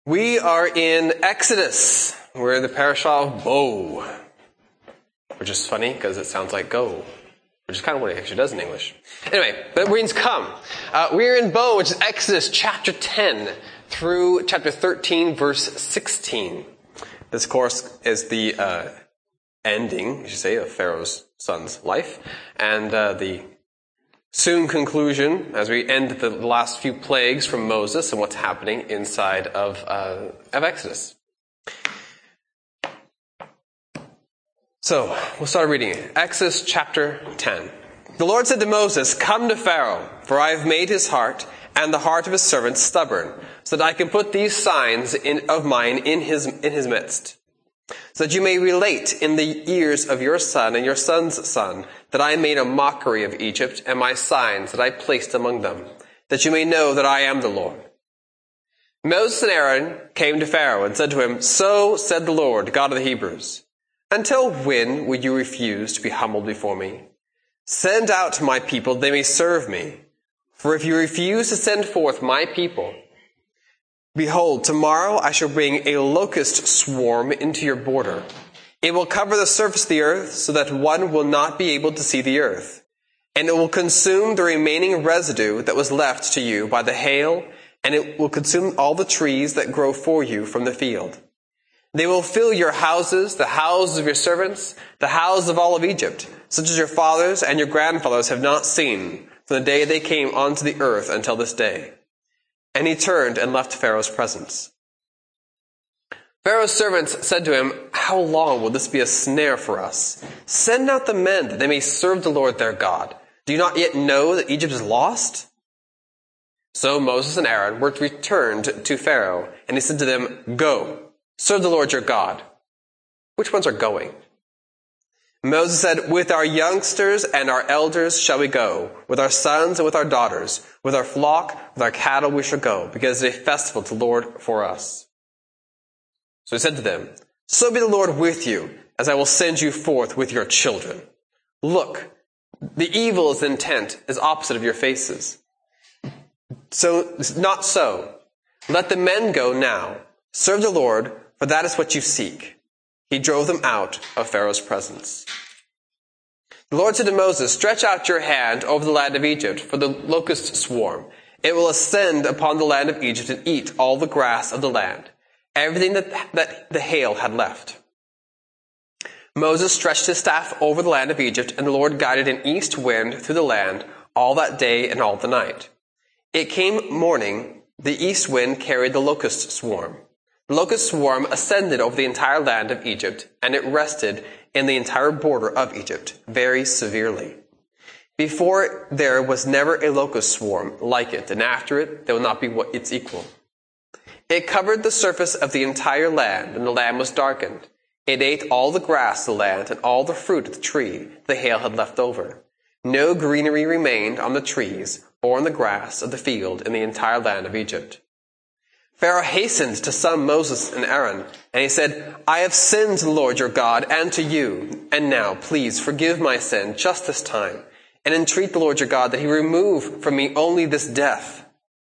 We are in Exodus. We're in the parashah of Bo, which is funny because it sounds like go, which is kind of what it actually does in English. Anyway, but means come. We're in Bo, which is Exodus chapter 10 through chapter 13, verse 16. This, of course, is the ending, you should say, of Pharaoh's son's life, and the soon conclusion as we end the last few plagues from Moses and what's happening inside of Exodus. So, we'll start reading it. Exodus chapter 10. The Lord said to Moses, "Come to Pharaoh, for I have made his heart and the heart of his servants stubborn, so that I can put these signs of mine in his midst, so that you may relate in the ears of your son and your son's son that I made a mockery of Egypt and my signs that I placed among them, that you may know that I am the Lord." Moses and Aaron came to Pharaoh and said to him, "So said the Lord, God of the Hebrews, until when will you refuse to be humbled before me? Send out my people that they may serve me. For if you refuse to send forth my people, behold, tomorrow I shall bring a locust swarm into your border. It will cover the surface of the earth so that one will not be able to see the earth. And it will consume the remaining residue that was left to you by the hail, and it will consume all the trees that grow for you from the field. They will fill your houses, the houses of your servants, the houses of all of Egypt, such as your fathers and your grandfathers have not seen from the day they came onto the earth until this day." And he turned and left Pharaoh's presence. Pharaoh's servants said to him, "How long will this be a snare for us? Send out the men that they may serve the Lord their God. Do you not yet know that Egypt is lost?" So Moses and Aaron were returned to Pharaoh, and he said to them, "Go, serve the Lord your God." Which ones are going? Moses said, "With our youngsters and our elders shall we go. With our sons and with our daughters. With our flock, with our cattle we shall go, because it is a festival to the Lord for us." So he said to them, "So be the Lord with you, as I will send you forth with your children. Look, the evil's intent is opposite of your faces. So, not so. Let the men go now. Serve the Lord, for that is what you seek." He drove them out of Pharaoh's presence. The Lord said to Moses, "Stretch out your hand over the land of Egypt for the locust swarm. It will ascend upon the land of Egypt and eat all the grass of the land, everything that the hail had left." Moses stretched his staff over the land of Egypt, and the Lord guided an east wind through the land all that day and all the night. It came morning, the east wind carried the locust swarm. The locust swarm ascended over the entire land of Egypt, and it rested in the entire border of Egypt very severely. Before there was never a locust swarm like it, and after it there will not be its equal. It covered the surface of the entire land, and the land was darkened. It ate all the grass of the land and all the fruit of the tree the hail had left over. No greenery remained on the trees or on the grass of the field in the entire land of Egypt. Pharaoh hastened to summon Moses and Aaron, and he said, "I have sinned to the Lord your God and to you. And now, please, forgive my sin just this time, and entreat the Lord your God that he remove from me only this death."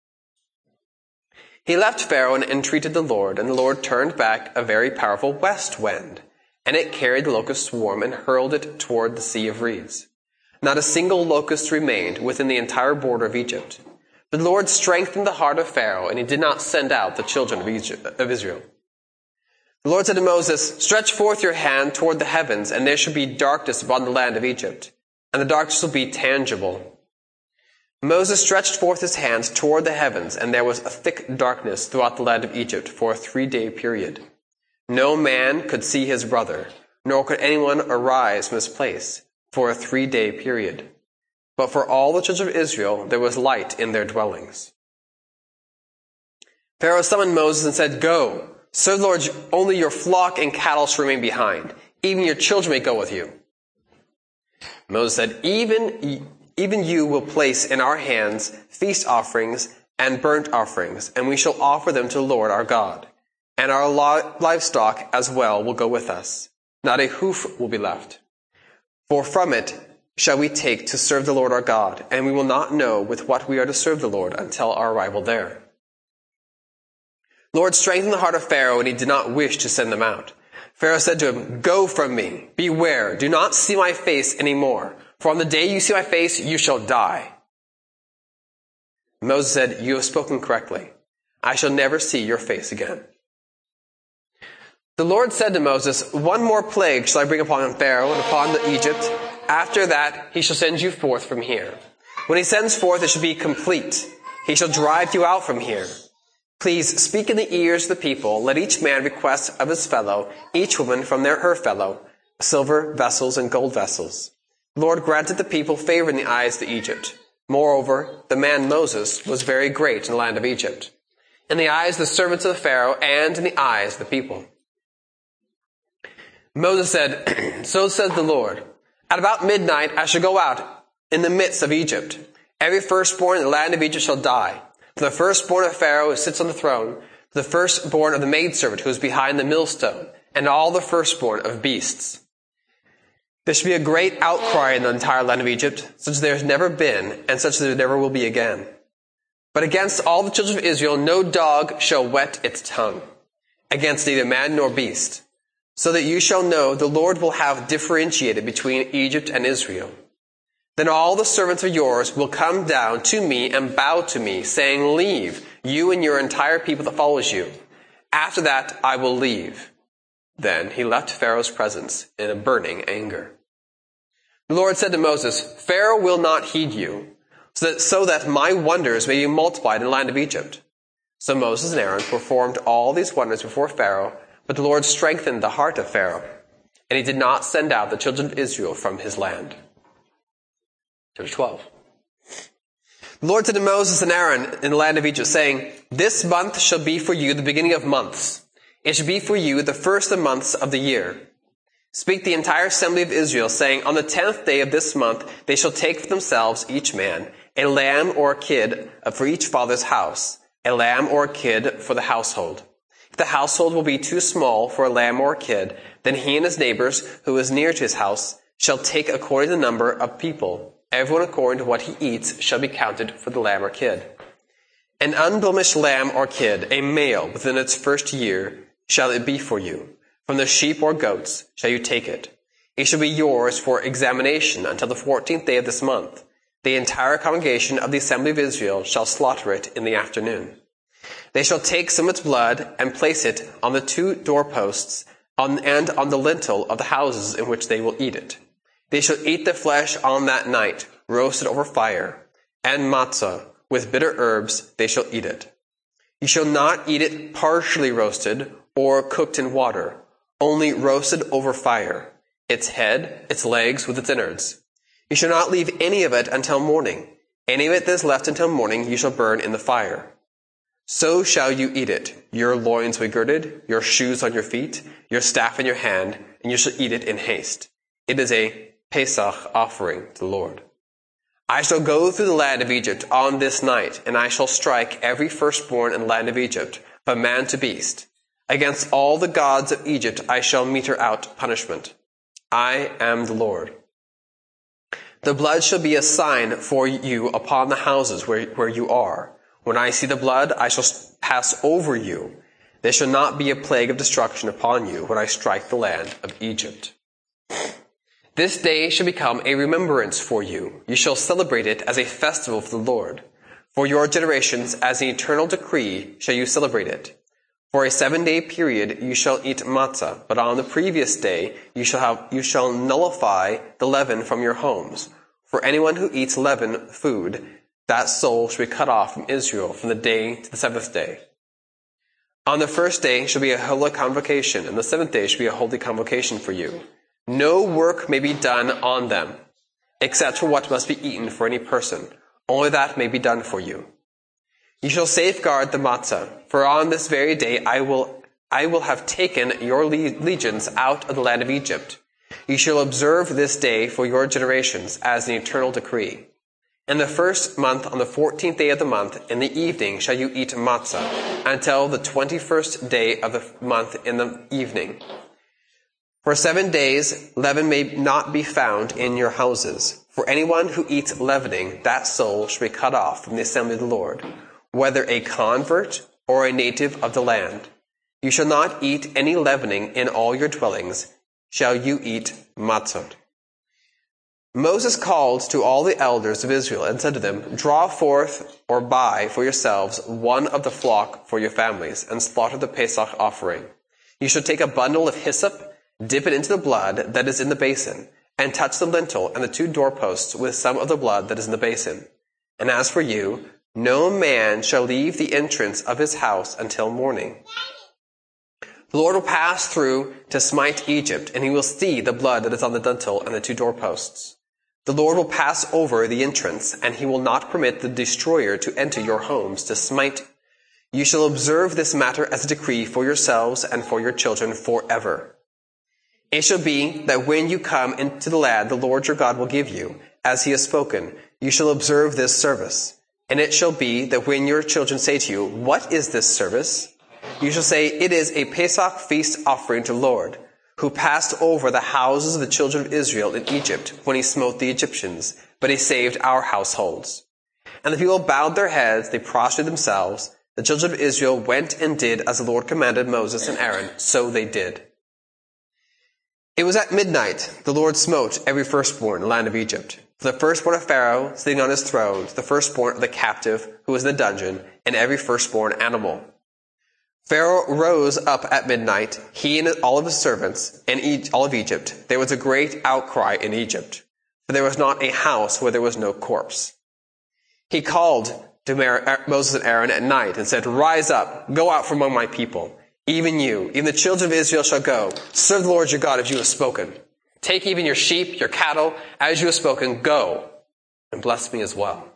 He left Pharaoh and entreated the Lord, and the Lord turned back a very powerful west wind, and it carried the locust swarm and hurled it toward the Sea of Reeds. Not a single locust remained within the entire border of Egypt. But the Lord strengthened the heart of Pharaoh, and he did not send out the children of Israel. The Lord said to Moses, "Stretch forth your hand toward the heavens, and there shall be darkness upon the land of Egypt, and the darkness will be tangible." Moses stretched forth his hand toward the heavens, and there was a thick darkness throughout the land of Egypt for a 3-day period. No man could see his brother, nor could anyone arise from his place for a 3-day period. But for all the children of Israel, there was light in their dwellings. Pharaoh summoned Moses and said, "Go, serve the Lord, only your flock and cattle shall remain behind. Even your children may go with you." Moses said, Even you will place in our hands feast offerings and burnt offerings, and we shall offer them to the Lord our God. And our livestock as well will go with us. Not a hoof will be left. For from it shall we take to serve the Lord our God, and we will not know with what we are to serve the Lord until our arrival there. The Lord strengthened the heart of Pharaoh, and he did not wish to send them out. Pharaoh said to him, "Go from me. Beware. Do not see my face any more. For on the day you see my face, you shall die." Moses said, "You have spoken correctly. I shall never see your face again." The Lord said to Moses, "One more plague shall I bring upon Pharaoh and upon Egypt. After that, he shall send you forth from here. When he sends forth, it shall be complete. He shall drive you out from here. Please speak in the ears of the people. Let each man request of his fellow, each woman from her fellow, silver vessels and gold vessels." The Lord granted the people favor in the eyes of Egypt. Moreover, the man Moses was very great in the land of Egypt, in the eyes of the servants of the Pharaoh and in the eyes of the people. Moses said, "So says the Lord, at about midnight I shall go out in the midst of Egypt. Every firstborn in the land of Egypt shall die. From the firstborn of Pharaoh who sits on the throne, to the firstborn of the maidservant who is behind the millstone, and all the firstborn of beasts. There shall be a great outcry in the entire land of Egypt, such as there has never been, and such as there never will be again. But against all the children of Israel no dog shall wet its tongue, against neither man nor beast, so that you shall know the Lord will have differentiated between Egypt and Israel. Then all the servants of yours will come down to me and bow to me, saying, 'Leave, you and your entire people that follows you. After that I will leave.'" Then he left Pharaoh's presence in a burning anger. The Lord said to Moses, "Pharaoh will not heed you, so that my wonders may be multiplied in the land of Egypt." So Moses and Aaron performed all these wonders before Pharaoh, but the Lord strengthened the heart of Pharaoh, and he did not send out the children of Israel from his land. Chapter 12. The Lord said to Moses and Aaron in the land of Egypt, saying, "This month shall be for you the beginning of months. It shall be for you the first of the months of the year. Speak the entire assembly of Israel, saying, on the 10th day of this month they shall take for themselves each man a lamb or a kid for each father's house, a lamb or a kid for the household. If the household will be too small for a lamb or a kid, then he and his neighbors who is near to his house shall take according to the number of people. Everyone according to what he eats shall be counted for the lamb or kid. An unblemished lamb or kid, a male within its first year, shall it be for you. From the sheep or goats shall you take it. It shall be yours for examination until the 14th day of this month. The entire congregation of the assembly of Israel shall slaughter it in the afternoon. They shall take some of its blood and place it on the 2 doorposts and on the lintel of the houses in which they will eat it. They shall eat the flesh on that night, roasted over fire, and matzah, with bitter herbs they shall eat it. You shall not eat it partially roasted or cooked in water, only roasted over fire, its head, its legs with its innards. You shall not leave any of it until morning. Any of it that is left until morning you shall burn in the fire. So shall you eat it, your loins will be girded, your shoes on your feet, your staff in your hand, and you shall eat it in haste. It is a Pesach offering to the Lord. I shall go through the land of Egypt on this night, and I shall strike every firstborn in the land of Egypt, from man to beast. Against all the gods of Egypt I shall meter out punishment. I am the Lord. The blood shall be a sign for you upon the houses where you are. When I see the blood, I shall pass over you. There shall not be a plague of destruction upon you when I strike the land of Egypt. This day shall become a remembrance for you. You shall celebrate it as a festival for the Lord. For your generations, as an eternal decree, shall you celebrate it. For a 7-day period you shall eat matzah, but on the previous day you shall nullify the leaven from your homes. For anyone who eats leavened food, that soul shall be cut off from Israel from the day to the 7th day. On the 1st day shall be a holy convocation, and the 7th day shall be a holy convocation for you. No work may be done on them, except for what must be eaten for any person. Only that may be done for you. You shall safeguard the matzah, for on this very day I will have taken your legions out of the land of Egypt. You shall observe this day for your generations as an eternal decree. In the 1st month, on the 14th day of the month, in the evening shall you eat matzah, until the 21st day of the month in the evening. For 7 days leaven may not be found in your houses. For anyone who eats leavening, that soul shall be cut off from the assembly of the Lord, whether a convert or a native of the land. You shall not eat any leavening in all your dwellings. Shall you eat matzot. Moses called to all the elders of Israel and said to them, Draw forth or buy for yourselves one of the flock for your families, and slaughter the Pesach offering. You shall take a bundle of hyssop, dip it into the blood that is in the basin, and touch the lintel and the 2 doorposts with some of the blood that is in the basin. And as for you, no man shall leave the entrance of his house until morning. The Lord will pass through to smite Egypt, and he will see the blood that is on the lintel and the 2 doorposts. The Lord will pass over the entrance, and he will not permit the destroyer to enter your homes to smite. You shall observe this matter as a decree for yourselves and for your children forever. It shall be that when you come into the land the Lord your God will give you, as he has spoken, you shall observe this service. And it shall be that when your children say to you, What is this service? You shall say, It is a Pesach feast offering to the Lord, who passed over the houses of the children of Israel in Egypt when he smote the Egyptians, but he saved our households. And the people bowed their heads, they prostrated themselves. The children of Israel went and did as the Lord commanded Moses and Aaron, so they did. It was at midnight the Lord smote every firstborn in the land of Egypt, for the firstborn of Pharaoh sitting on his throne, the firstborn of the captive who was in the dungeon, and every firstborn animal. Pharaoh rose up at midnight, he and all of his servants, and all of Egypt. There was a great outcry in Egypt, for there was not a house where there was no corpse. He called to Moses and Aaron at night and said, Rise up, go out from among my people. Even you, even the children of Israel shall go. Serve the Lord your God as you have spoken. Take even your sheep, your cattle, as you have spoken, go, and bless me as well.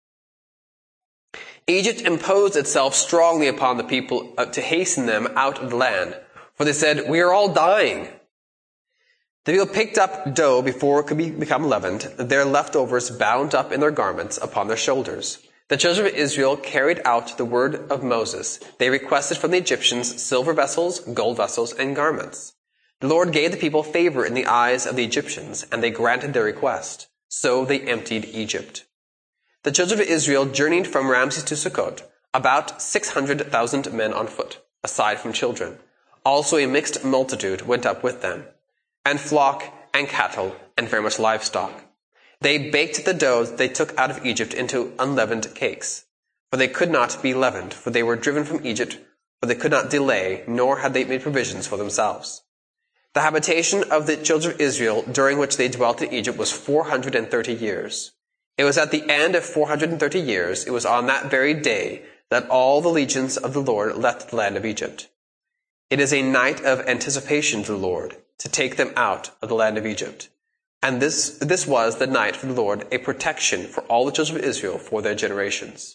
Egypt imposed itself strongly upon the people to hasten them out of the land, for they said, We are all dying. The people picked up dough before it could become leavened, their leftovers bound up in their garments upon their shoulders. The children of Israel carried out the word of Moses. They requested from the Egyptians silver vessels, gold vessels, and garments. The Lord gave the people favor in the eyes of the Egyptians, and they granted their request. So they emptied Egypt. The children of Israel journeyed from Ramses to Sukkot, about 600,000 men on foot, aside from children. Also a mixed multitude went up with them, and flock and cattle and very much livestock. They baked the dough that they took out of Egypt into unleavened cakes, for they could not be leavened, for they were driven from Egypt, for they could not delay, nor had they made provisions for themselves. The habitation of the children of Israel during which they dwelt in Egypt was 430 years. It was at the end of 430 years, it was on that very day, that all the legions of the Lord left the land of Egypt. It is a night of anticipation to the Lord, to take them out of the land of Egypt. And this was the night for the Lord, a protection for all the children of Israel for their generations.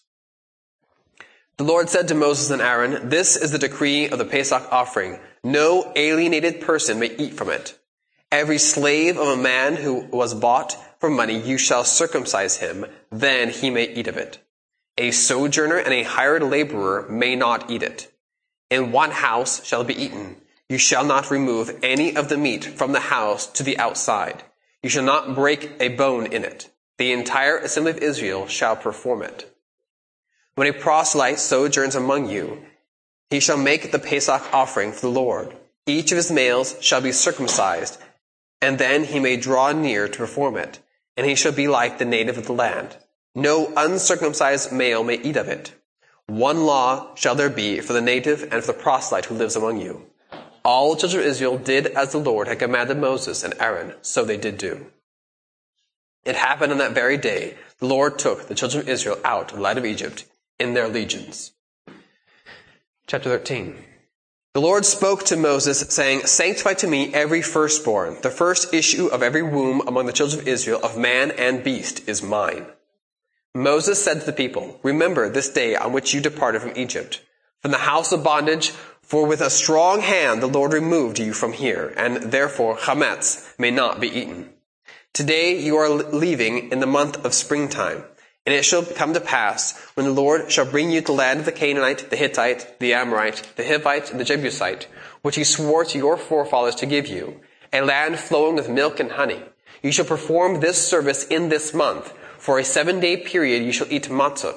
The Lord said to Moses and Aaron, This is the decree of the Pesach offering. No alienated person may eat from it. Every slave of a man who was bought for money, you shall circumcise him, then he may eat of it. A sojourner and a hired laborer may not eat it. In one house shall it be eaten. You shall not remove any of the meat from the house to the outside. You shall not break a bone in it. The entire assembly of Israel shall perform it. When a proselyte sojourns among you, he shall make the Pesach offering for the Lord. Each of his males shall be circumcised, and then he may draw near to perform it, and he shall be like the native of the land. No uncircumcised male may eat of it. One law shall there be for the native and for the proselyte who lives among you. All the children of Israel did as the Lord had commanded Moses and Aaron, so they did do. It happened on that very day, the Lord took the children of Israel out of the land of Egypt in their legions. Chapter 13. The Lord spoke to Moses, saying, Sanctify to me every firstborn. The first issue of every womb among the children of Israel, of man and beast, is mine. Moses said to the people, Remember this day on which you departed from Egypt, from the house of bondage, for with a strong hand the Lord removed you from here, and therefore chametz may not be eaten. Today you are leaving in the month of springtime, and it shall come to pass, when the Lord shall bring you to the land of the Canaanite, the Hittite, the Amorite, the Hivite, and the Jebusite, which he swore to your forefathers to give you, a land flowing with milk and honey. You shall perform this service in this month. For a 7-day period you shall eat matzot,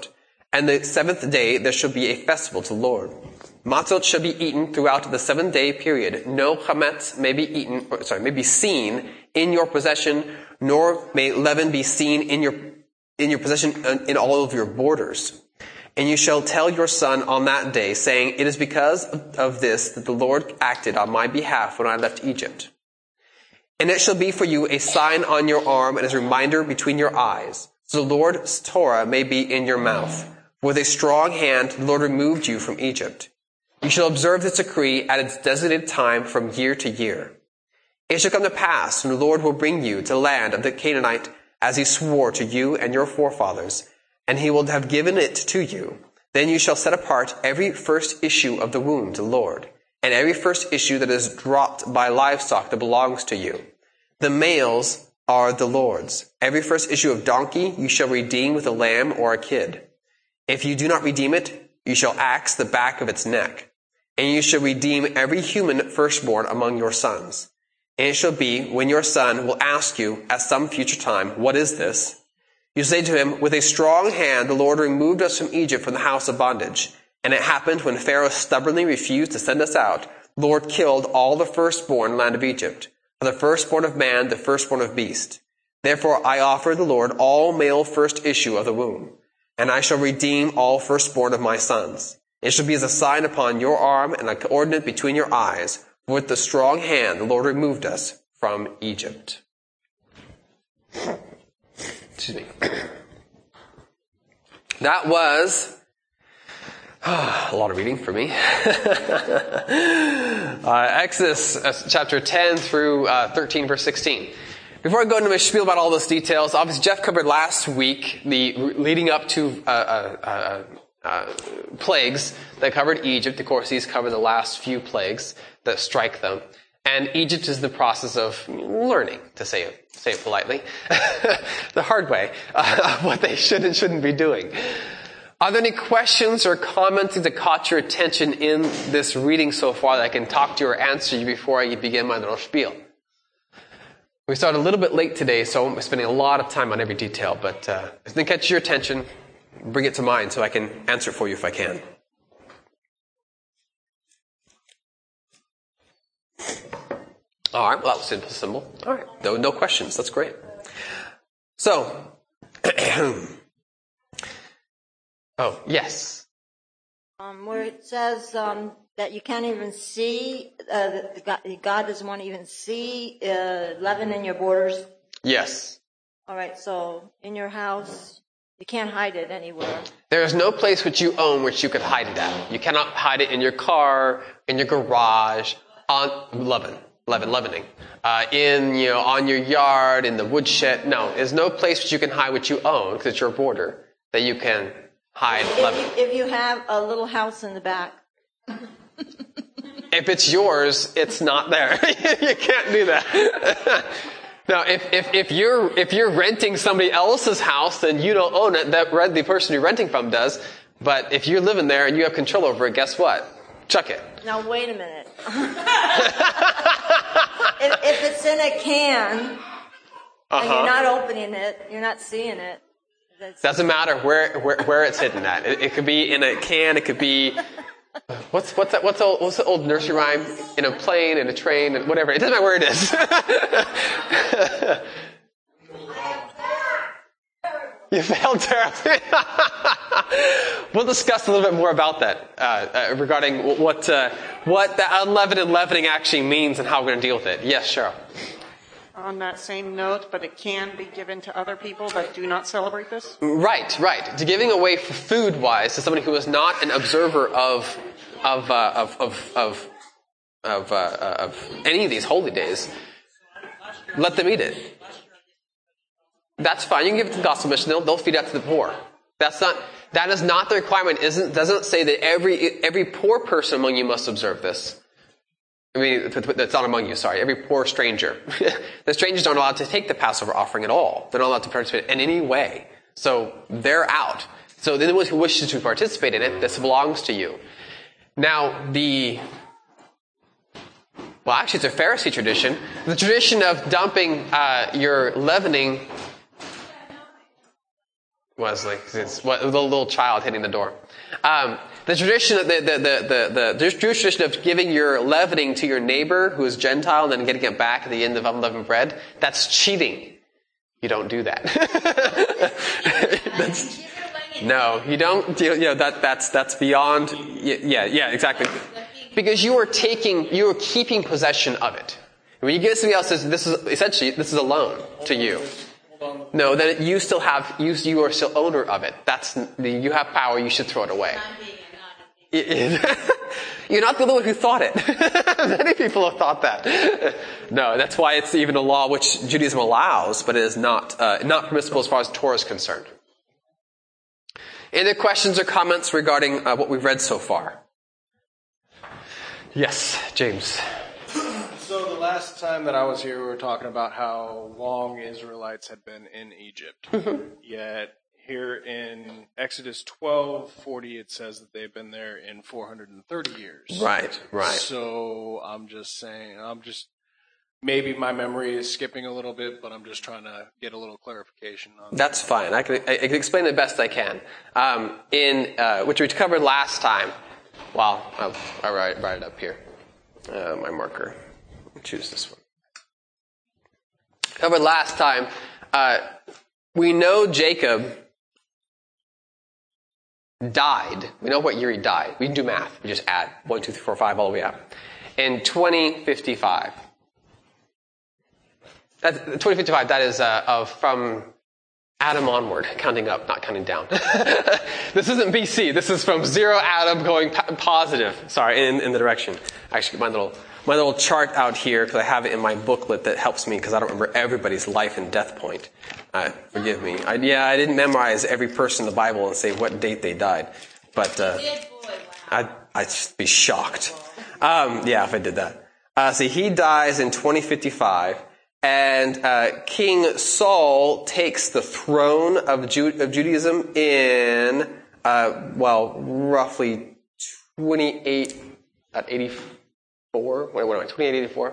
And the seventh day there shall be a festival to the Lord. Matzot shall be eaten throughout the 7-day period. No chametz may be seen in your possession, nor may leaven be seen in your possession in all of your borders. And you shall tell your son on that day, saying, it is because of this that the Lord acted on my behalf when I left Egypt. And it shall be for you a sign on your arm and as a reminder between your eyes. So the Lord's Torah may be in your mouth. With a strong hand the Lord removed you from Egypt. You shall observe this decree at its designated time from year to year. It shall come to pass when the Lord will bring you to the land of the Canaanite as he swore to you and your forefathers, and he will have given it to you. Then you shall set apart every first issue of the womb to the Lord, and every first issue that is dropped by livestock that belongs to you. The males are the Lord's. Every first issue of donkey you shall redeem with a lamb or a kid. If you do not redeem it, you shall axe the back of its neck. And you shall redeem every human firstborn among your sons. And it shall be, when your son will ask you at some future time, what is this? You say to him, with a strong hand the Lord removed us from Egypt, from the house of bondage. And it happened when Pharaoh stubbornly refused to send us out, the Lord killed all the firstborn in the land of Egypt, for the firstborn of man, the firstborn of beast. Therefore I offer the Lord all male first issue of the womb, and I shall redeem all firstborn of my sons. It shall be as a sign upon your arm and an ordinance between your eyes. For with the strong hand the Lord removed us from Egypt. Excuse me. That was a lot of reading for me. Exodus chapter 10 through 13, verse 16. Before I go into my spiel about all those details, obviously Jeff covered last week the leading up to plagues that covered Egypt. Of course, these cover the last few plagues that strike them. And Egypt is the process of learning, to say it politely, the hard way, what they should and shouldn't be doing. Are there any questions or comments that caught your attention in this reading so far that I can talk to you or answer you before I begin my little spiel? We started a little bit late today, so I won't be spending a lot of time on every detail, but if anything catches your attention, bring it to mind so I can answer it for you if I can. All right, well, that was simple. All right, no questions. That's great. So, oh, yes. Where it says that you can't even see, God doesn't want to even see leaven in your borders. Yes. All right, so in your house, you can't hide it anywhere. There is no place which you own which you could hide it at. You cannot hide it in your car, in your garage, on leavening, on your yard, in the woodshed. No, there's no place which you can hide what you own because it's your border that you can hide leaven. If you have a little house in the back. If it's yours, it's not there. You can't do that. Now, if you're renting somebody else's house, then you don't own it. The person you're renting from does. But if you're living there and you have control over it, guess what? Chuck it. Now wait a minute. if it's in a can and you're not opening it, you're not seeing it. Doesn't matter where it's hidden at. It could be in a can. It could be what's the old nursery rhyme? In a plane, in a train, and whatever. It doesn't matter where it is. You failed terribly. We'll discuss a little bit more about that regarding what the unleavened and leavening actually means and how we're going to deal with it. Yes, Cheryl. On that same note, but it can be given to other people that do not celebrate this? Right. To giving away food-wise to somebody who is not an observer of any of these holy days, let them eat it. That's fine. You can give it to the gospel mission. They'll feed that to the poor. That is not the requirement. Doesn't say that every poor person among you must observe this. I mean, that's not among you, sorry. Every poor stranger. The strangers aren't allowed to take the Passover offering at all. They're not allowed to participate in any way. So they're out. So the one who wishes to participate in it, this belongs to you. Now, actually it's a Pharisee tradition. The tradition of dumping your leavening Wesley, it's the little child hitting the door. The tradition, the Jewish tradition of giving your leavening to your neighbor who is Gentile and then getting it back at the end of unleavened bread, that's cheating. You don't do that. No, you don't. That's beyond. Yeah, exactly. Because you are keeping possession of it. When you give somebody else, this is a loan to you. No, then you are still owner of it. You have power. You should throw it away. You're not the only one who thought it. Many people have thought that. No, that's why it's even a law which Judaism allows, but it is not permissible as far as Torah is concerned. Any questions or comments regarding what we've read so far? Yes, James. So the last time that I was here, we were talking about how long Israelites had been in Egypt. Yet here in Exodus 12:40, it says that they've been there in 430 years. Right. So I'm just saying, maybe my memory is skipping a little bit, but I'm just trying to get a little clarification on that. That's fine. I can explain it the best I can. Which we covered last time. Well, I'll write it up here. My marker. I'll choose this one. Covered last time. We know Jacob died. We know what year he died. We can do math. We just add 1, 2, 3, 4, 5 all the way up. In 2055. 2055, that is from Adam onward, counting up, not counting down. This isn't BC. This is from 0 Adam going positive. Sorry, in the direction. I actually get my little chart out here because I have it in my booklet that helps me because I don't remember everybody's life and death point. Forgive me. I didn't memorize every person in the Bible and say what date they died. But I'd just be shocked. If I did that. So he dies in 2055. And King Saul takes the throne of Judaism in, roughly 2884. What am I? 2884.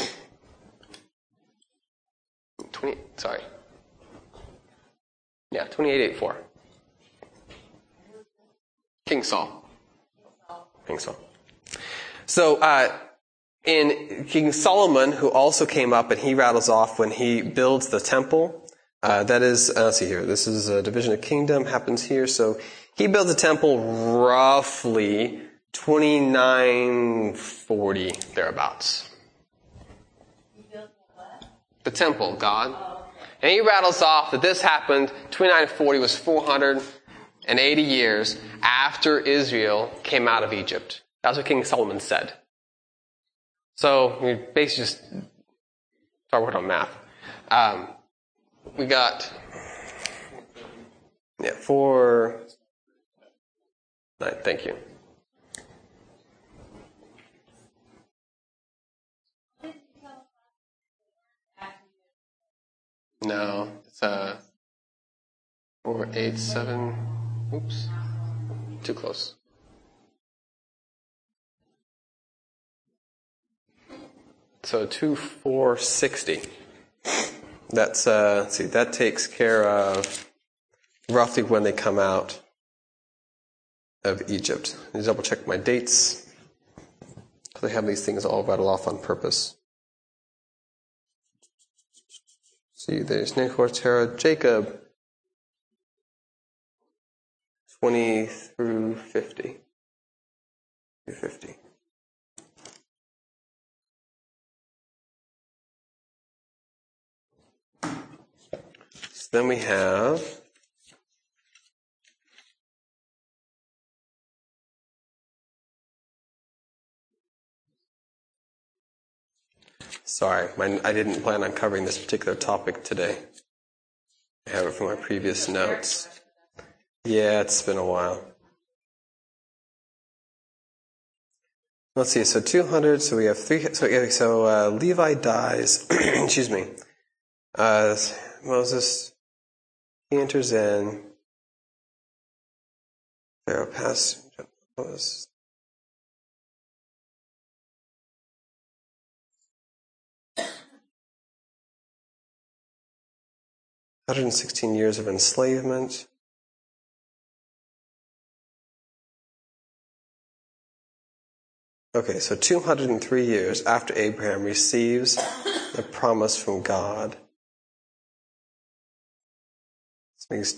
2884. King Saul. So, in King Solomon, who also came up and he rattles off when he builds the temple, that is, let's see here, this is a division of kingdom, happens here. So he builds a temple roughly 2940, thereabouts. The temple, God. And he rattles off that this happened, 2940 was 480 years after Israel came out of Egypt. That's what King Solomon said. So we basically just start working on math. We got 4. Thank you. No, it's 487. Oops, too close. So 2460. That's let's see, that takes care of roughly when they come out of Egypt. Let me double check my dates because I have these things all rattled off on purpose. See, there's Nahor, Terah, Jacob, 20 through 50. 50. Then we have sorry, I didn't plan on covering this particular topic today. I have it from my previous notes. Yeah, it's been a while. Let's see, so 200, so we have 3, so Levi dies, excuse me. Moses, he enters in. Pharaoh passed. 116 years of enslavement. Okay, so 203 years after Abraham receives the promise from God. This means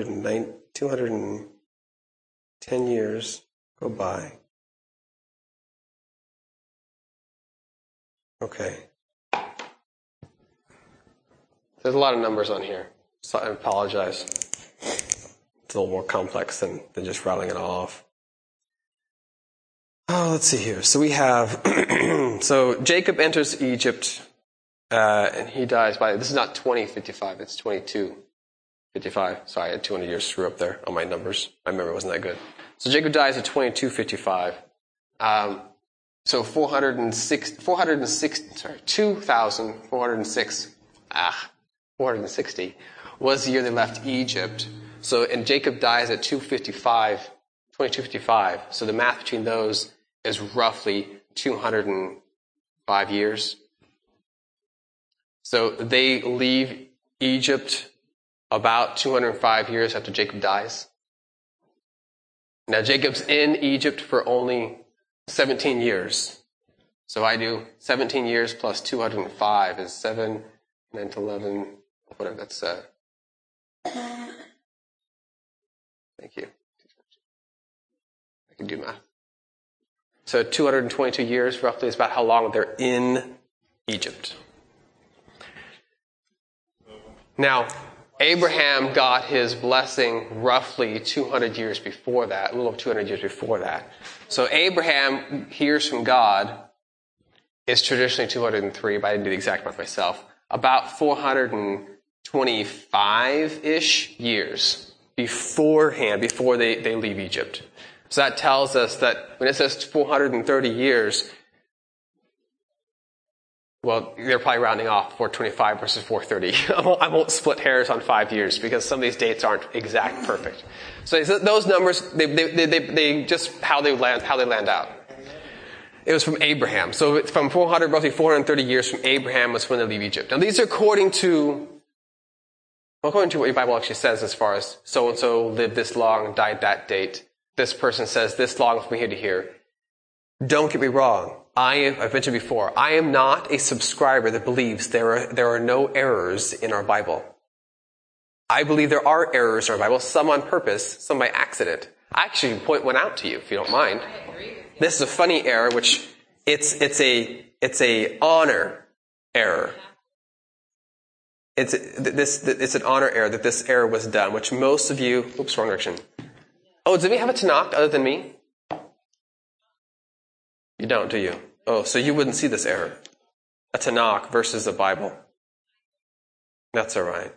210 years go by. Okay. There's a lot of numbers on here, so I apologize. It's a little more complex than just rattling it all off. Oh, let's see here. So we have, so Jacob enters Egypt, and he dies by, this is not 2055, it's 2255. Sorry, I had 200 years screw up there on my numbers. My memory wasn't that good. So Jacob dies at 2255. So 460 was the year they left Egypt. So, and Jacob dies at 2255. So the math between those is roughly 205 years. So they leave Egypt about 205 years after Jacob dies. Now Jacob's in Egypt for only 17 years. So I do 17 years plus 205 is 7, 9 to 11, whatever that's, thank you. I can do math. So 222 years roughly is about how long they're in Egypt. Now, Abraham got his blessing roughly 200 years before that, a little over 200 years before that. So Abraham hears from God is traditionally 203, but I didn't do the exact math myself, about 425-ish years beforehand, before they leave Egypt. So that tells us that when it says 430 years, well, they're probably rounding off 425 versus 430. I won't split hairs on 5 years because some of these dates aren't exact perfect. So those numbers, they just how they land out. It was from Abraham. So from roughly 430 years from Abraham was when they leave Egypt. Now these are according to what your Bible actually says as far as so-and-so lived this long, died that date. This person says this long from here to here. Don't get me wrong. I've mentioned before, I am not a subscriber that believes there are no errors in our Bible. I believe there are errors in our Bible, some on purpose, some by accident. I actually point one out to you, if you don't mind. This is a funny error, which it's a honor error. It's an honor error that this error was done, which most of you, oops, wrong direction. Oh, does anybody have a Tanakh other than me? You don't, do you? Oh, so you wouldn't see this error. A Tanakh versus a Bible. That's all right.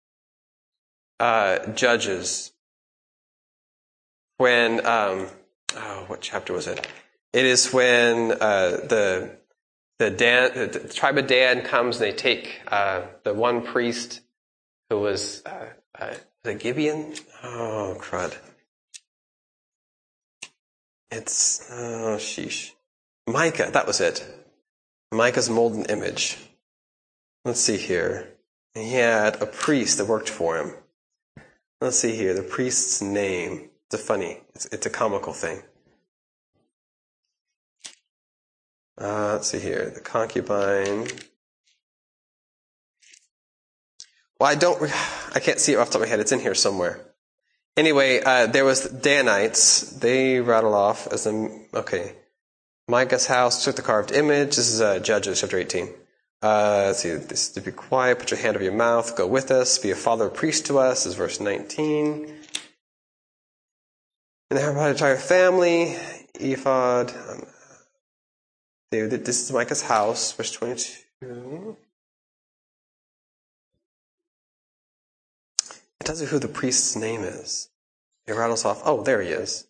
Judges. When, what chapter was it? It is when the tribe of Dan comes and they take the one priest who was the Gibeon. Oh, crud. It's sheesh. Micah, that was it. Micah's molten image. Let's see here. He had a priest that worked for him. Let's see here. The priest's name. It's a comical thing. Let's see here. The concubine. Well, I can't see it off the top of my head. It's in here somewhere. Anyway, there was Danites. They rattle off as okay. Micah's house took the carved image. This is Judges chapter 18. Let's see. This is to be quiet. Put your hand over your mouth. Go with us. Be a father or priest to us. This is verse 19. And they have an entire family. Ephod. This is Micah's house. Verse 22. It tells you who the priest's name is. It rattles off. Oh, there he is.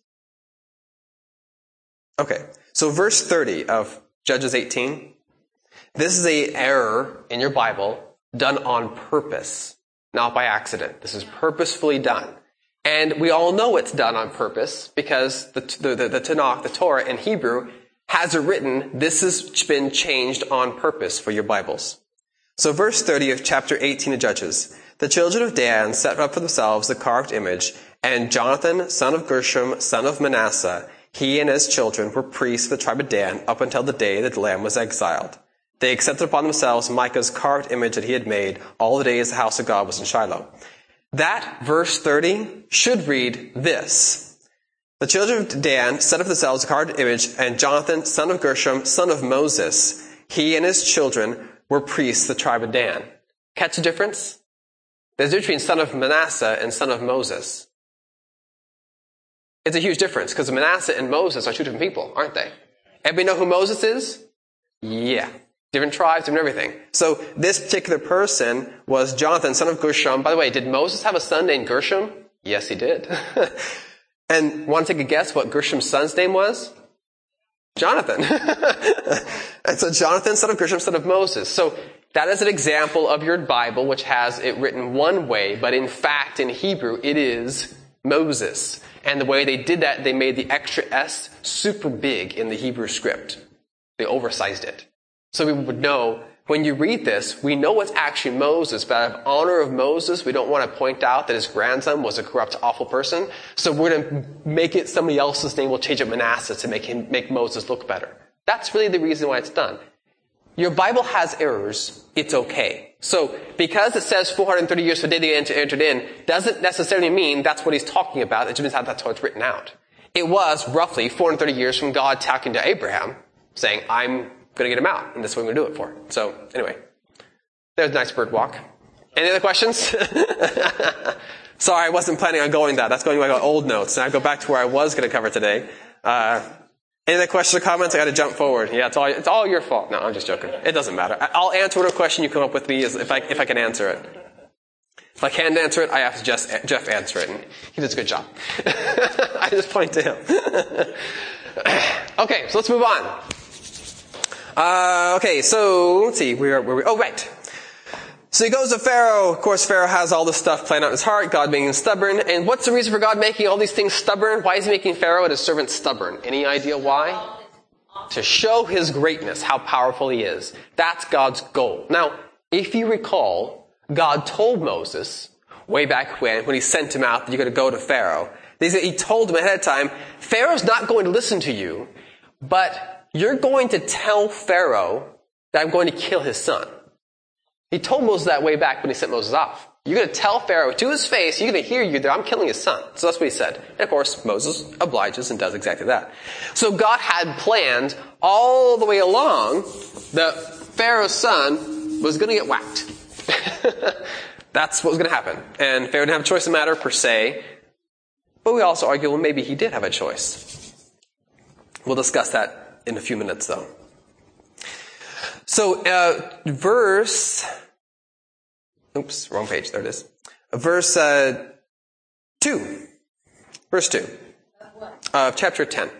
Okay. So verse 30 of Judges 18. This is an error in your Bible done on purpose, not by accident. This is purposefully done. And we all know it's done on purpose because the Tanakh, the Torah in Hebrew, has it written, this has been changed on purpose for your Bibles. So verse 30 of chapter 18 of Judges. The children of Dan set up for themselves the carved image, and Jonathan, son of Gershom, son of Manasseh, He and his children were priests of the tribe of Dan up until the day that the lamb was exiled. They accepted upon themselves Micah's carved image that he had made all the days the house of God was in Shiloh. That, verse 30, should read this. The children of Dan set up themselves a carved image, and Jonathan, son of Gershom, son of Moses, he and his children were priests of the tribe of Dan. Catch the difference? There's a difference between son of Manasseh and son of Moses. It's a huge difference because Manasseh and Moses are two different people, aren't they? Everybody know who Moses is? Yeah. Different tribes, different everything. So this particular person was Jonathan, son of Gershom. By the way, did Moses have a son named Gershom? Yes, he did. And want to take a guess what Gershom's son's name was? Jonathan. And so Jonathan, son of Gershom, son of Moses. So that is an example of your Bible, which has it written one way, but in fact, in Hebrew, it is Moses. And the way they did that, they made the extra S super big in the Hebrew script. They oversized it. So we would know, when you read this, we know it's actually Moses, but out of honor of Moses, we don't want to point out that his grandson was a corrupt, awful person. So we're going to make it somebody else's name. We'll change it Manasseh to make Moses look better. That's really the reason why it's done. Your Bible has errors. It's okay. So because it says 430 years from the day they entered in, doesn't necessarily mean that's what he's talking about. It just means that's how it's written out. It was roughly 430 years from God talking to Abraham, saying, I'm going to get him out, and this is what I'm going to do it for. So anyway, there's a nice bird walk. Any other questions? Sorry, I wasn't planning on going that. That's going to my old notes. And I go back to where I was going to cover today. Any other questions or comments? I got to jump forward. Yeah, it's all your fault. No, I'm just joking. It doesn't matter. I'll answer whatever question you come up with me if I can answer it. If I can't answer it, I have to Jeff answer it, and he does a good job. I just point to him. Okay, so let's move on. Okay, so let's see. Oh, right. So he goes to Pharaoh. Of course, Pharaoh has all this stuff playing out in his heart, God making him stubborn. And what's the reason for God making all these things stubborn? Why is he making Pharaoh and his servants stubborn? Any idea why? To show his greatness, how powerful he is. That's God's goal. Now, if you recall, God told Moses, way back when he sent him out, that you're going to go to Pharaoh. He told him ahead of time, Pharaoh's not going to listen to you, but you're going to tell Pharaoh that I'm going to kill his son. He told Moses that way back when he sent Moses off. You're going to tell Pharaoh to his face, you're going to hear you that I'm killing his son. So that's what he said. And of course, Moses obliges and does exactly that. So God had planned all the way along that Pharaoh's son was going to get whacked. That's what was going to happen. And Pharaoh didn't have a choice in the matter per se. But we also argue, well, maybe he did have a choice. We'll discuss that in a few minutes, though. So, oops, wrong page. There it is. Verse 2. Verse 2 of chapter 10.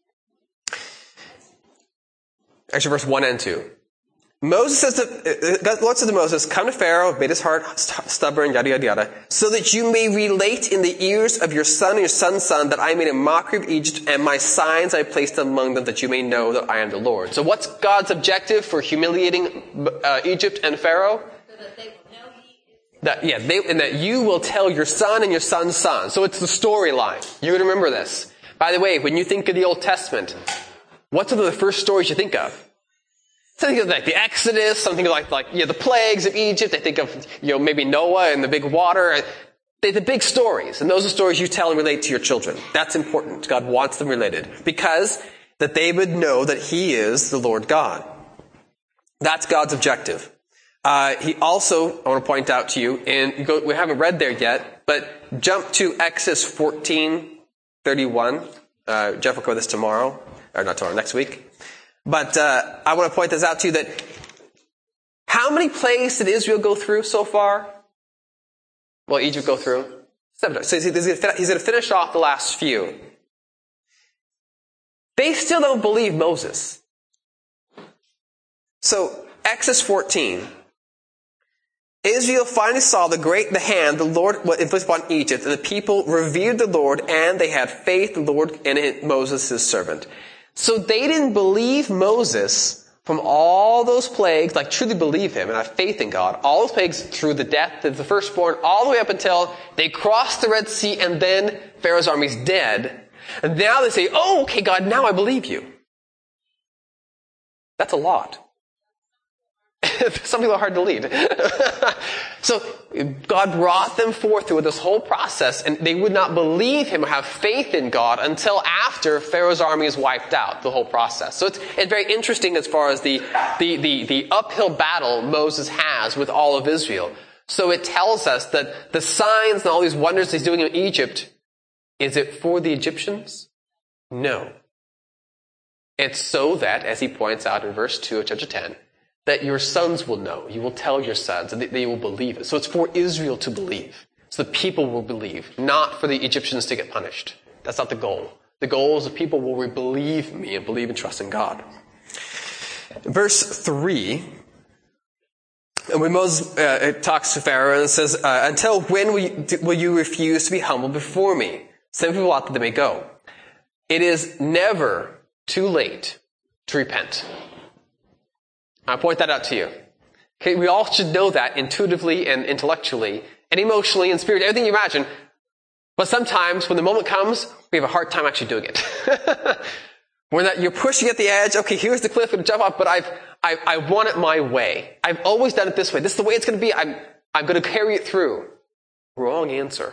Actually, verse 1 and 2. Moses says the Lord said to Moses, come to Pharaoh, made his heart stubborn, yada, yada, yada, so that you may relate in the ears of your son and your son's son that I made a mockery of Egypt, and my signs I placed among them, that you may know that I am the Lord. So what's God's objective for humiliating Egypt and Pharaoh? So that they will know he is. And that you will tell your son and your son's son. So it's the storyline. You're going to remember this. By the way, when you think of the Old Testament, what's some of the first stories you think of? Something like the Exodus, something like the plagues of Egypt. They think of, maybe Noah and the big water. They're the big stories. And those are stories you tell and relate to your children. That's important. God wants them related. Because that they would know that he is the Lord God. That's God's objective. He also, I want to point out to you, and we haven't read there yet, but jump to Exodus 14:31. Jeff will cover this tomorrow. Or not tomorrow, next week. But I want to point this out to you that how many plagues did Israel go through so far? Well, Egypt go through 7. So he's going to finish off the last few. They still don't believe Moses. So Exodus 14. Israel finally saw the hand the Lord inflicted upon Egypt, and the people revered the Lord, and they had faith in the Lord and in Moses his servant. So they didn't believe Moses from all those plagues, like truly believe him and have faith in God. All those plagues through the death of the firstborn, all the way up until they crossed the Red Sea and then Pharaoh's army's dead. And now they say, oh, okay, God, now I believe you. That's a lot. Some people are hard to lead. So God brought them forth through this whole process, and they would not believe him or have faith in God until after Pharaoh's army is wiped out, the whole process. So it's very interesting as far as the uphill battle Moses has with all of Israel. So it tells us that the signs and all these wonders he's doing in Egypt, is it for the Egyptians? No. It's so that, as he points out in verse 2 of chapter 10, that your sons will know. You will tell your sons, and they will believe it. So it's for Israel to believe. So the people will believe, not for the Egyptians to get punished. That's not the goal. The goal is the people will believe me and believe and trust in God. Verse 3, and when Moses talks to Pharaoh and says, until when will you refuse to be humble before me? Send people out that they may go. It is never too late to repent. I point that out to you. Okay, we all should know that intuitively and intellectually and emotionally and spiritually, everything you imagine. But sometimes when the moment comes, we have a hard time actually doing it. When you're pushing at the edge, okay, here's the cliff, I'm going to jump off, but I want it my way. I've always done it this way. This is the way it's going to be. I'm going to carry it through. Wrong answer.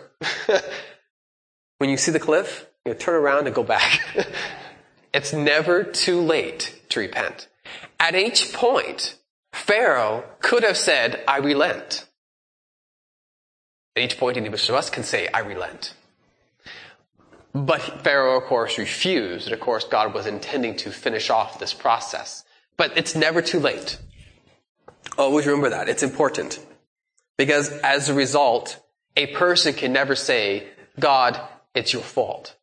When you see the cliff, you turn around and go back. It's never too late to repent. At each point, Pharaoh could have said, I relent. At each point, any of us can say, I relent. But Pharaoh, of course, refused. And of course, God was intending to finish off this process. But it's never too late. Always remember that. It's important. Because as a result, a person can never say, God, it's your fault.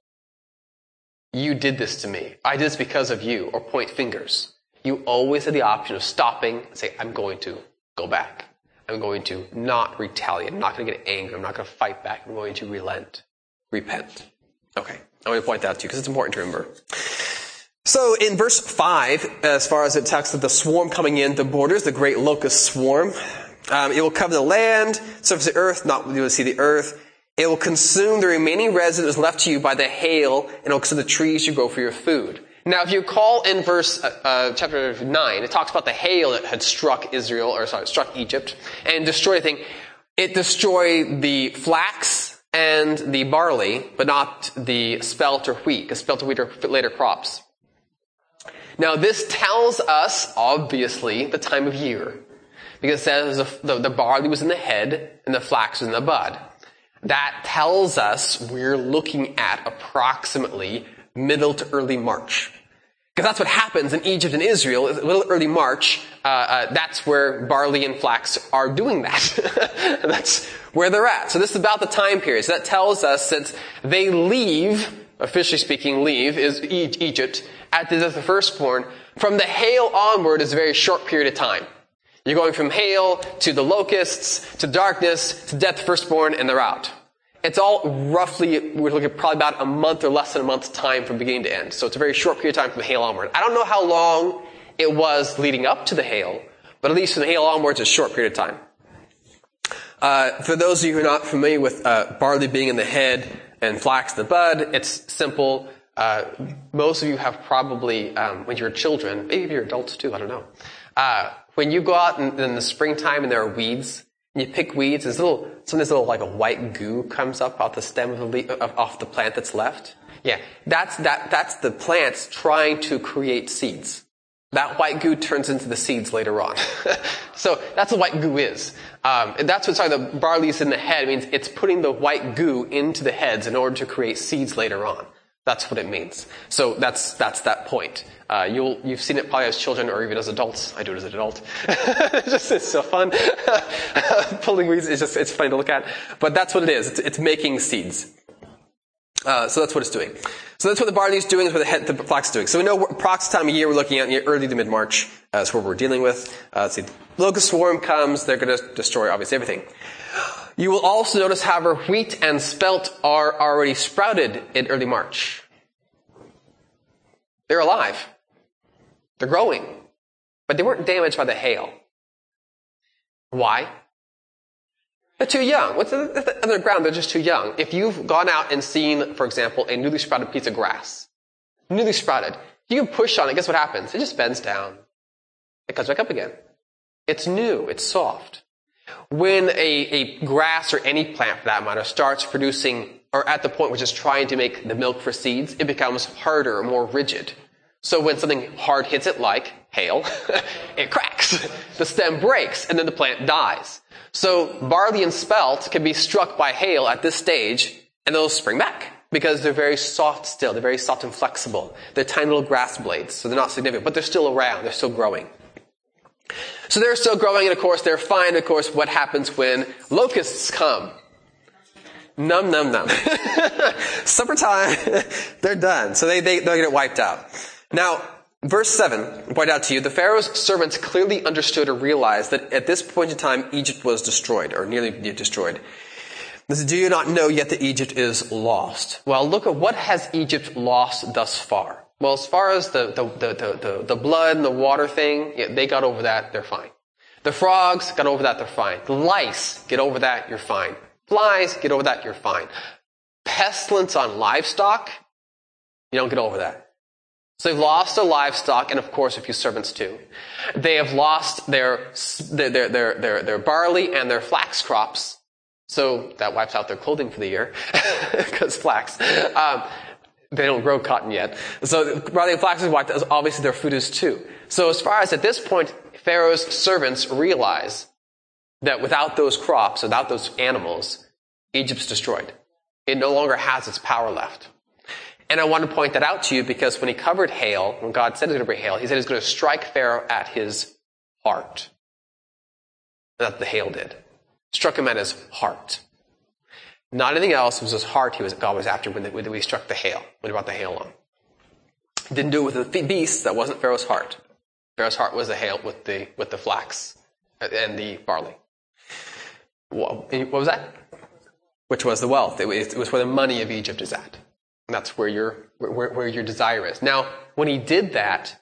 You did this to me. I did this because of you, or point fingers. You always have the option of stopping and say, I'm going to go back. I'm going to not retaliate. I'm not going to get angry. I'm not going to fight back. I'm going to relent. Repent. Okay. I want to point that out to you because it's important to remember. So in verse 5, as far as it talks of the swarm coming in, the borders, the great locust swarm, it will cover the land, surface of the earth, not you will see the earth. It will consume the remaining residue left to you by the hail, and it will consume the trees you grow for your food. Now, if you recall in verse chapter 9, it talks about the hail that had struck Egypt and destroyed everything. It destroyed the flax and the barley, but not the spelt or wheat, because spelt or wheat are later crops. Now, this tells us, obviously, the time of year, because it says the barley was in the head and the flax was in the bud. That tells us we're looking at approximately middle to early March. Because that's what happens in Egypt and Israel, middle to early March, that's where barley and flax are doing that. That's where they're at. So this is about the time period. So that tells us that they leave, officially speaking, is Egypt at the death of the firstborn. From the hail onward is a very short period of time. You're going from hail to the locusts, to darkness, to death of the firstborn, and they're out. It's all roughly, we're looking at probably about a month or less than a month's time from beginning to end. So it's a very short period of time from the hail onward. I don't know how long it was leading up to the hail, but at least from the hail onwards, it's a short period of time. For those of you who are not familiar with barley being in the head and flax in the bud, it's simple. Most of you have probably, when you're children, maybe you're adults too, I don't know. When you go out in the springtime and there are weeds, and you pick weeds, sometimes a little like a white goo comes up off the stem off the plant that's left. Yeah, that's the plants trying to create seeds. That white goo turns into the seeds later on. So that's what white goo is. That's what the barley's in the head. It means it's putting the white goo into the heads in order to create seeds later on. That's what it means. So that's that point. You've seen it probably as children or even as adults. I do it as an adult. It's so fun. Pulling weeds it's funny to look at. But that's what it is. It's making seeds. So that's what it's doing. So that's what the barley is doing, is what the flax is doing. So we know approximate time of year we're looking at early to mid-March. That's what we're dealing with. Let's see. Locust swarm comes, they're going to destroy obviously everything. You will also notice, however, wheat and spelt are already sprouted in early March. They're alive. They're growing. But they weren't damaged by the hail. Why? They're too young. What's underground? They're just too young. If you've gone out and seen, for example, a newly sprouted piece of grass, newly sprouted, you can push on it. Guess what happens? It just bends down. It comes back up again. It's new. It's soft. When a grass or any plant, for that matter, starts producing, or at the point which is trying to make the milk for seeds, it becomes harder or more rigid. So when something hard hits it, like hail, it cracks. The stem breaks, and then the plant dies. So barley and spelt can be struck by hail at this stage, and they'll spring back because they're very soft still. They're very soft and flexible. They're tiny little grass blades, so they're not significant, but they're still around. They're still growing. So they're still growing, and of course they're fine. Of course, what happens when locusts come? Num, num, num. Supper time. They're done. So they'll get wiped out. Now, verse 7, point out to you, the Pharaoh's servants clearly understood or realized that at this point in time, Egypt was destroyed, or nearly destroyed. This is, do you not know yet that Egypt is lost? Well, look at what has Egypt lost thus far. Well, as far as the blood and the water thing, yeah, they got over that, they're fine. The frogs got over that, they're fine. The lice, get over that, you're fine. Flies, get over that, you're fine. Pestilence on livestock, you don't get over that. So they've lost their livestock, and of course a few servants too. They have lost their barley and their flax crops. So that wipes out their clothing for the year, because flax. They don't grow cotton yet. So barley and flax is wiped out. Obviously their food is too. So as far as at this point, Pharaoh's servants realize that without those crops, without those animals, Egypt's destroyed. It no longer has its power left. And I want to point that out to you because when he covered hail, when God said it was going to bring hail, he said he's going to strike Pharaoh at his heart. And that's what the hail did. Struck him at his heart. Not anything else. It was his heart God was after when he struck the hail, when he brought the hail on. Didn't do it with the beasts. That wasn't Pharaoh's heart. Pharaoh's heart was the hail with the flax and the barley. What was that? Which was the wealth. It was where the money of Egypt is at. And that's where your desire is. Now, when he did that,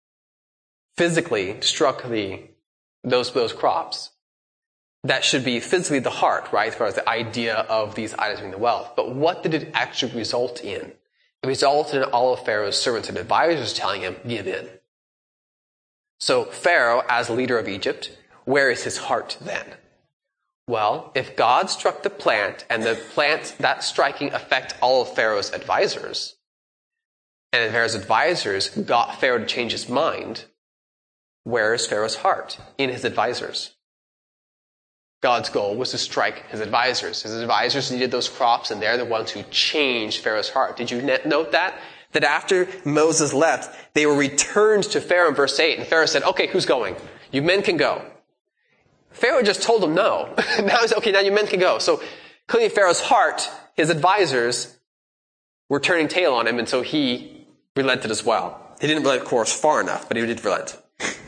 physically struck those crops, that should be physically the heart, right? As far as the idea of these items being the wealth. But what did it actually result in? It resulted in all of Pharaoh's servants and advisors telling him, give in. So Pharaoh, as leader of Egypt, where is his heart then? Well, if God struck the plant and the plant, that striking affect all of Pharaoh's advisors, and Pharaoh's advisors got Pharaoh to change his mind, where is Pharaoh's heart? In his advisors. God's goal was to strike his advisors. His advisors needed those crops, and they're the ones who changed Pharaoh's heart. Did you note that? That after Moses left, they were returned to Pharaoh in verse 8, and Pharaoh said, okay, who's going? You men can go. Pharaoh just told them no. Now he's okay, now you men can go. So clearly Pharaoh's heart, his advisors, were turning tail on him, and so he relented as well. He didn't relent, of course, far enough, but he did relent.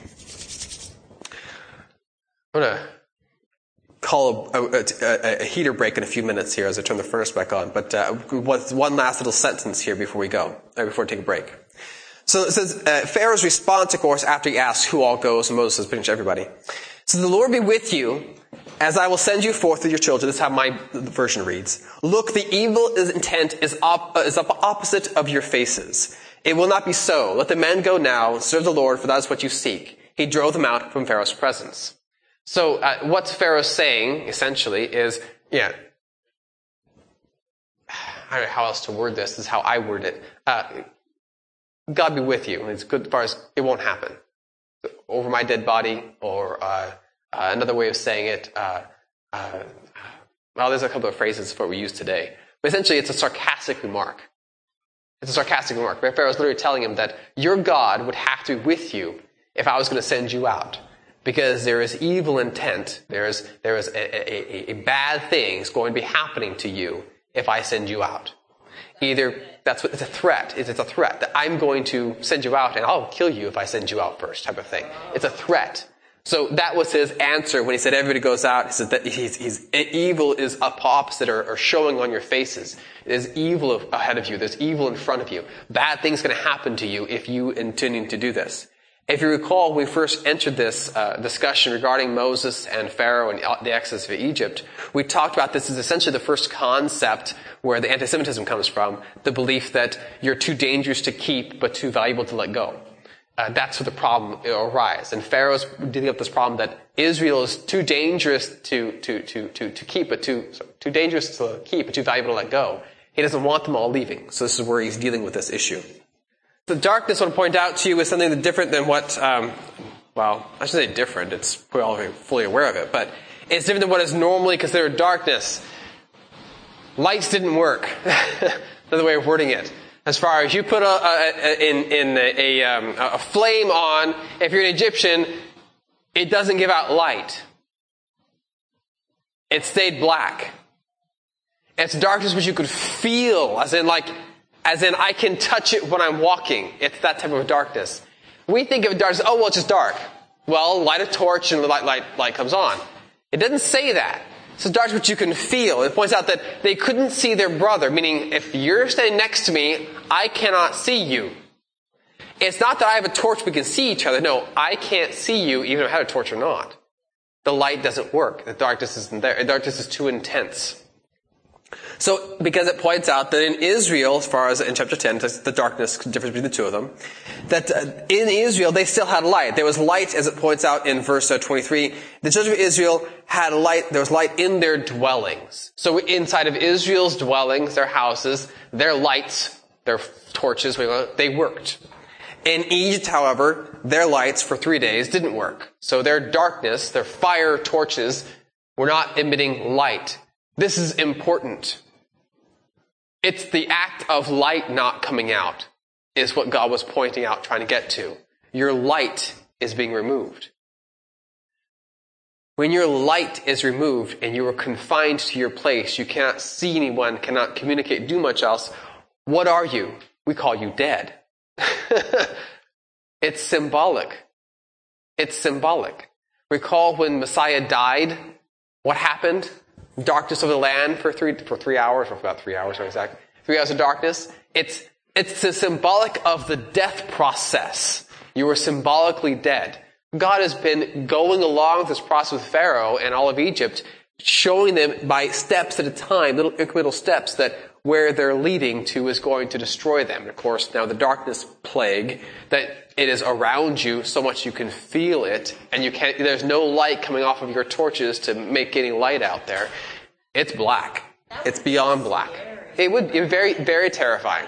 I'm going to call a heater break in a few minutes here as I turn the furnace back on. But one last little sentence here before we take a break. So it says, Pharaoh's response, of course, after he asks who all goes, and Moses says pretty much everybody. So the Lord be with you, as I will send you forth with your children. This is how my version reads. Look, the evil intent is opposite of your faces. It will not be so. Let the men go now, serve the Lord, for that is what you seek. He drove them out from Pharaoh's presence. So what Pharaoh's saying, essentially, is, I don't know how else to word this. This is how I word it. God be with you. It's good as far as it won't happen. Over my dead body, or another way of saying it, well, there's a couple of phrases for what we use today. But essentially, it's a sarcastic remark. It's a sarcastic remark. Pharaoh's literally telling him that your God would have to be with you if I was going to send you out. Because there is evil intent. There is a bad thing going to be happening to you if I send you out. Either it's a threat. It's a threat that I'm going to send you out and I'll kill you if I send you out first, type of thing. It's a threat. So that was his answer when he said everybody goes out. He said that evil is opposite or showing on your faces. There's evil ahead of you. There's evil in front of you. Bad things going to happen to you if you intending to do this. If you recall, when we first entered this discussion regarding Moses and Pharaoh and the exodus of Egypt, we talked about this as essentially the first concept where the anti-Semitism comes from, the belief that you're too dangerous to keep but too valuable to let go. That's where the problem arises. And Pharaoh's dealing with this problem that Israel is too dangerous to keep, but too dangerous to keep, but too valuable to let go. He doesn't want them all leaving. So this is where he's dealing with this issue. The darkness I want to point out to you is something that's different than what, I shouldn't say different, we're all fully aware of it, but it's different than what is normally considered darkness. Lights didn't work. Another way of wording it. As far as you put a flame on, if you're an Egyptian, it doesn't give out light. It stayed black. It's darkness which you could feel, as in I can touch it when I'm walking. It's that type of darkness. We think of darkness, it's just dark. Well, light a torch and the light comes on. It doesn't say that. It's a darkness which you can feel. It points out that they couldn't see their brother, meaning if you're standing next to me, I cannot see you. It's not that I have a torch, we can see each other. No, I can't see you even if I had a torch or not. The light doesn't work. The darkness isn't there. The darkness is too intense. So, because it points out that in Israel, as far as in chapter 10, the darkness difference between the two of them, that in Israel they still had light. There was light, as it points out in verse 23. The children of Israel had light. There was light in their dwellings. So inside of Israel's dwellings, their houses, their lights, their torches, they worked. In Egypt, however, their lights for 3 days didn't work. So their darkness, their fire torches, were not emitting light. This is important. It's the act of light not coming out is what God was pointing out, trying to get to. Your light is being removed. When your light is removed and you are confined to your place, you cannot see anyone, cannot communicate, do much else, what are you? We call you dead. It's symbolic. It's symbolic. Recall when Messiah died, what happened? Darkness over the land for 3 hours, or about 3 hours, exactly. 3 hours of darkness. It's the symbolic of the death process. You were symbolically dead. God has been going along this process with Pharaoh and all of Egypt, showing them by steps at a time, little incremental steps, that where they're leading to is going to destroy them. And of course, now the darkness plague, that it is around you so much you can feel it, and there's no light coming off of your torches to make any light out there. It's black. It's beyond black. It would be very, very terrifying.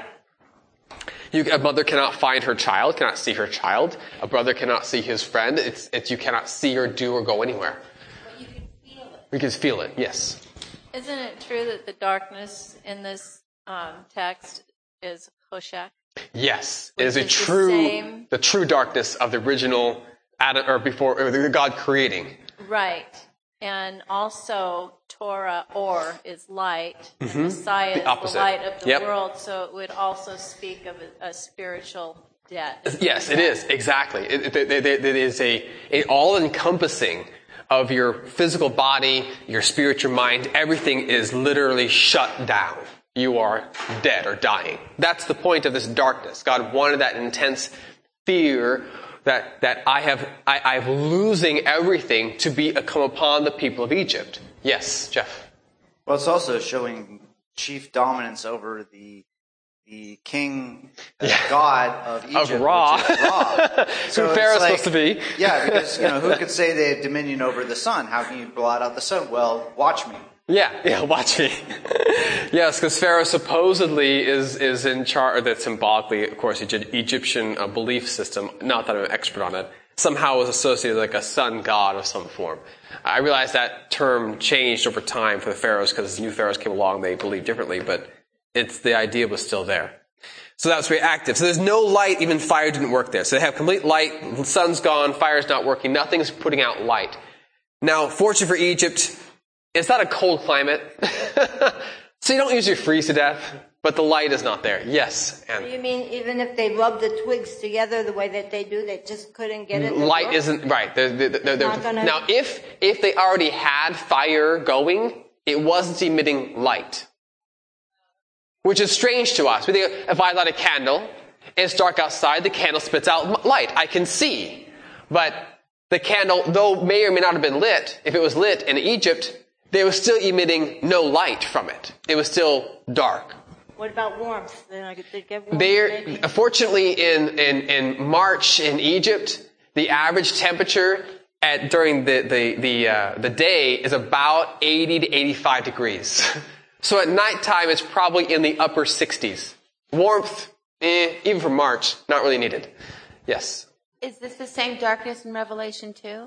A mother cannot find her child, cannot see her child. A brother cannot see his friend. You cannot see or do or go anywhere. But you can feel it. We can feel it, yes. Isn't it true that the darkness in this text is Hoshek? Yes, it is the true darkness of the original Adam, or God creating. Right. And also Torah, or is light. Mm-hmm. Messiah is the light of the world, so it would also speak of a spiritual death. Yes, it is, exactly. It is a all-encompassing of your physical body, your spirit, your mind. Everything is literally shut down. You are dead or dying. That's the point of this darkness. God wanted that intense fear that I'm losing everything to come upon the people of Egypt. Yes, Jeff. Well, it's also showing chief dominance over the king, god of Egypt, of Ra. Which is Ra. So who Pharaoh's supposed to be. Yeah, because who could say they have dominion over the sun? How can you blot out the sun? Well, watch me. Yeah, watch me. Yes, because Pharaoh supposedly is in charge, that symbolically, of course, Egyptian belief system, not that I'm an expert on it, somehow was associated with like a sun god of some form. I realize that term changed over time for the pharaohs because new pharaohs came along, they believed differently, but the idea was still there. So that was very active. So there's no light, even fire didn't work there. So they have complete light, the sun's gone, fire's not working, nothing's putting out light. Now, fortunately for Egypt, it's not a cold climate. So you don't usually freeze to death, but the light is not there. Yes, Anne. You mean even if they rub the twigs together the way that they do, they just couldn't get it? Light isn't, right. Now, if they already had fire going, it wasn't emitting light. Which is strange to us. We think, if I light a candle, It's dark outside. The candle spits out light. I can see. But the candle, though may or may not have been lit, if it was lit in Egypt, they were still emitting no light from it. It was still dark. What about warmth? Did they get warmth? Fortunately, in March in Egypt, the average temperature during the day is about 80 to 85 degrees. So at nighttime, it's probably in the upper 60s. Warmth, even for March, not really needed. Yes. Is this the same darkness in Revelation 2?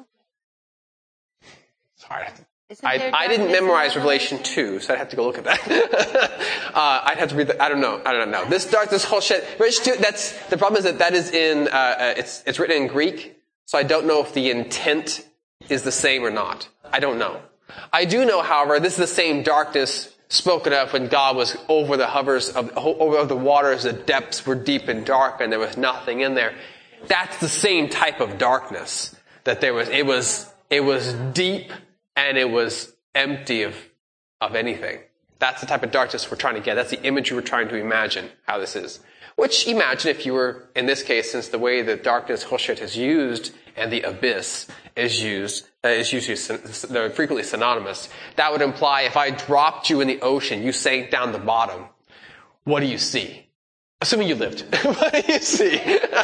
Sorry. I didn't memorize Revelation 2, so I'd have to go look at that. I'd have to read that. I don't know. This whole shit. Revelation 2, the problem is that is in, it's written in Greek, so I don't know if the intent is the same or not. I don't know. I do know, however, this is the same darkness spoken of when God was over the hovers over the waters, the depths were deep and dark, and there was nothing in there. That's the same type of darkness that there was. It was deep and it was empty of anything. That's the type of darkness we're trying to get. That's the imagery we're trying to imagine how this is. Which imagine if you were, in this case, since the way the darkness Choshet is used and the abyss is used, they're frequently synonymous. That would imply if I dropped you in the ocean, you sank down the bottom. What do you see? Assuming you lived. What do you see?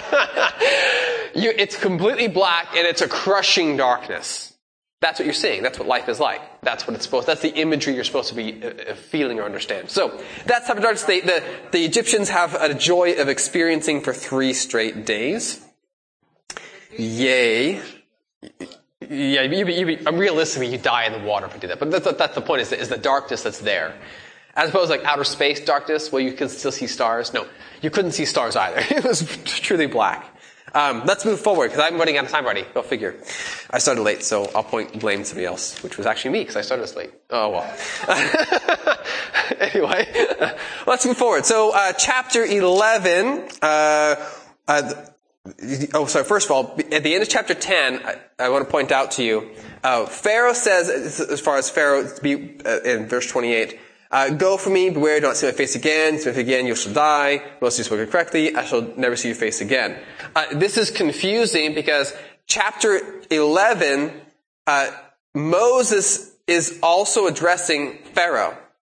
It's completely black and it's a crushing darkness. That's what you're seeing. That's what life is like. That's the imagery you're supposed to be feeling or understand. So, that's how the darkness, the Egyptians have a joy of experiencing for 3 straight days. Yay. Yeah, realistically, you die in the water if you do that. But that's the point, is the darkness that's there. As opposed to like outer space darkness, where you can still see stars. No, you couldn't see stars either. It was truly black. Let's move forward, because I'm running out of time already. Go figure. I started late, so I'll blame somebody else, which was actually me, because I started this late. Oh, well. Anyway, let's move forward. So, chapter 11, first of all, at the end of chapter 10, I want to point out to you, Pharaoh says, as far as Pharaoh, in verse 28, go from me, beware, do not see my face again. See my face again, you shall die. Unless you spoken correctly, I shall never see your face again. This is confusing because chapter 11, Moses is also addressing Pharaoh.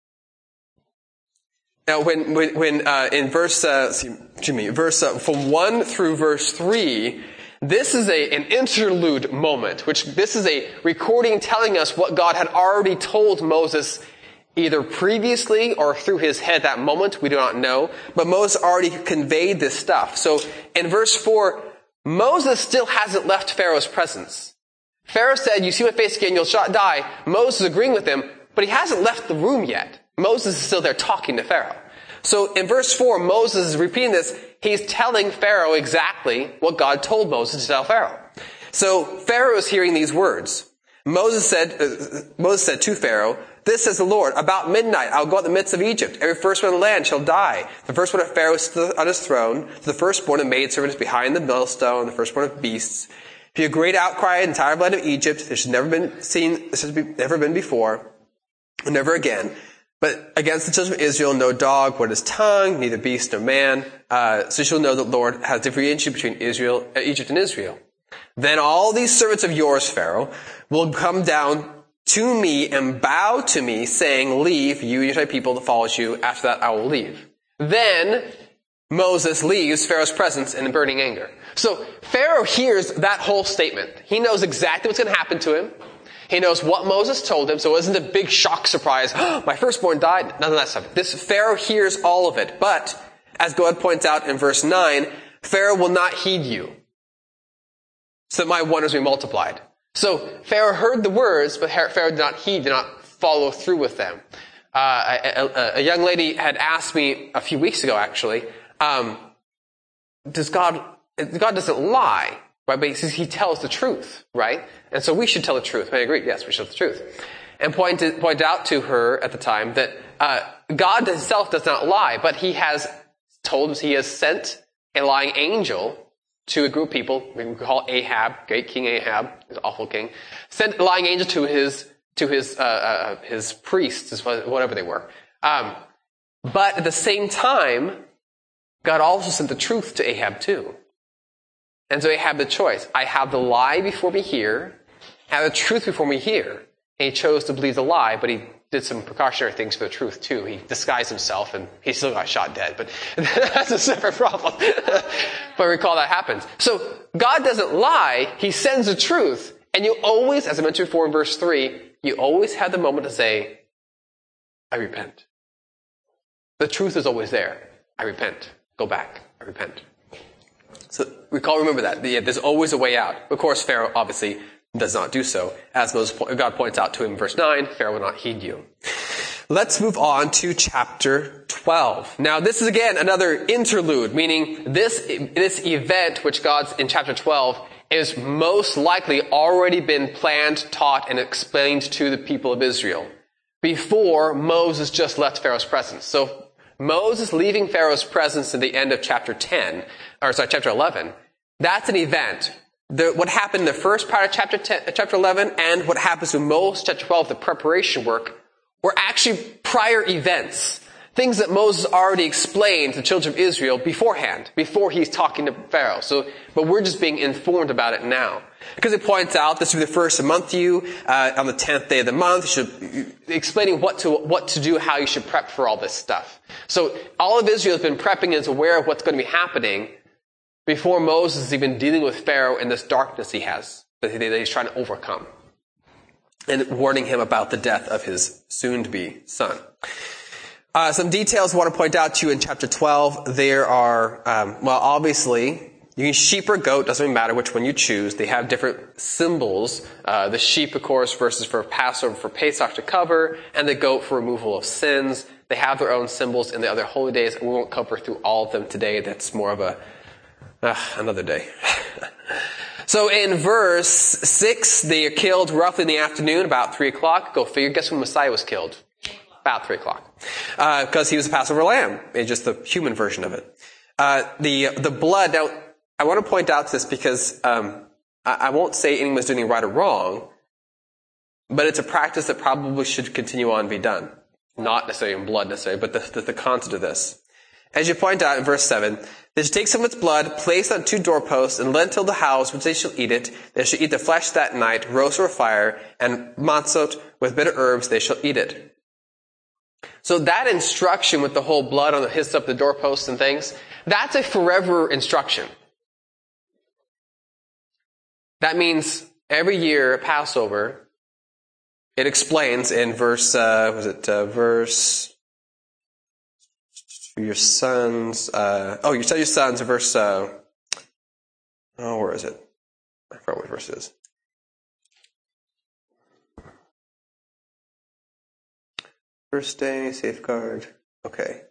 Now, when in verse from 1 through verse 3, this is an interlude moment, this is a recording telling us what God had already told Moses either previously or through his head at that moment, we do not know. But Moses already conveyed this stuff. So in verse 4, Moses still hasn't left Pharaoh's presence. Pharaoh said, you see my face again, you'll die. Moses is agreeing with him, but he hasn't left the room yet. Moses is still there talking to Pharaoh. So in verse 4, Moses is repeating this. He's telling Pharaoh exactly what God told Moses to tell Pharaoh. So Pharaoh is hearing these words. Moses said to Pharaoh, this says the Lord, about midnight I'll go out in the midst of Egypt. Every firstborn in the land shall die. The firstborn of Pharaoh is on his throne. The firstborn of maidservants behind the millstone. The firstborn of beasts. Be a great outcry in the entire land of Egypt. This has never been before, and never again. But against the children of Israel, no dog wet his tongue, neither beast nor man. So you shall know that the Lord has differentiated between Egypt and Israel. Then all these servants of yours, Pharaoh, will come down to me and bow to me, saying, leave, you and your people that follows you. After that, I will leave. Then Moses leaves Pharaoh's presence in burning anger. So Pharaoh hears that whole statement. He knows exactly what's going to happen to him. He knows what Moses told him, so it wasn't a big shock surprise. Oh, my firstborn died. None of that stuff. This Pharaoh hears all of it. But, as God points out in verse 9, Pharaoh will not heed you, so that my wonders will be multiplied. So Pharaoh heard the words, but Pharaoh did not follow through with them. A young lady had asked me a few weeks ago, actually, God doesn't lie, right? But he tells the truth, right? And so we should tell the truth. I agree. Yes, we should tell the truth. And pointed out to her at the time that God himself does not lie, but he has sent a lying angel to a group of people. We can call Ahab, great King Ahab, his awful king, sent a lying angel to his priests, whatever they were. But at the same time, God also sent the truth to Ahab too. And so Ahab had the choice. I have the lie before me here, I have the truth before me here. And he chose to believe the lie, but he did some precautionary things for the truth too. He disguised himself and he still got shot dead, but that's a separate problem. But recall that happens. So God doesn't lie, he sends the truth. And you always, as I mentioned before in verse 3, you always have the moment to say, I repent. The truth is always there. I repent. Go back. I repent. So remember that. There's always a way out. Of course, Pharaoh obviously does not do so. As God points out to him in verse 9, Pharaoh will not heed you. Let's move on to chapter 12. Now, this is again another interlude, meaning this event which God's in chapter 12 is most likely already been planned, taught, and explained to the people of Israel before Moses just left Pharaoh's presence. So Moses leaving Pharaoh's presence at the end of chapter 11, that's an event. What happened in the first part of chapter 11 and what happens in Moses chapter 12, the preparation work, were actually prior events. Things that Moses already explained to the children of Israel beforehand, before he's talking to Pharaoh. But we're just being informed about it now. Because it points out this will be the first month to you, on the 10th day of the month, explaining what to do, how you should prep for all this stuff. So all of Israel has been prepping and is aware of what's going to be happening before Moses is even dealing with Pharaoh in this darkness he has, that he's trying to overcome. And warning him about the death of his soon-to-be son. Some details I want to point out to you in chapter 12. There are, obviously, you can sheep or goat, doesn't even matter which one you choose. They have different symbols. The sheep, of course, versus for Passover, for Pesach to cover, and the goat for removal of sins. They have their own symbols in the other holy days. We won't cover through all of them today. That's more of another day. So in verse 6, they are killed roughly in the afternoon, about 3 o'clock. Go figure. Guess when Messiah was killed? About 3 o'clock. Because he was a Passover lamb. It's just the human version of it. The blood. Now, I want to point out this because I won't say anyone's doing it right or wrong, but it's a practice that probably should continue on and be done. Not necessarily in blood necessarily, but the concept of this. As you point out in verse 7, they shall take some of its blood, place it on 2 doorposts, and lay until the house, which they shall eat it. They shall eat the flesh that night, roast over fire, and matzot with bitter herbs, they shall eat it. So that instruction with the whole blood on the hyssop, the doorposts and things, that's a forever instruction. That means every year at Passover, it explains in verse, your sons, you tell your sons, verse, where is it? I forgot what verse it is. First day, safeguard. Okay.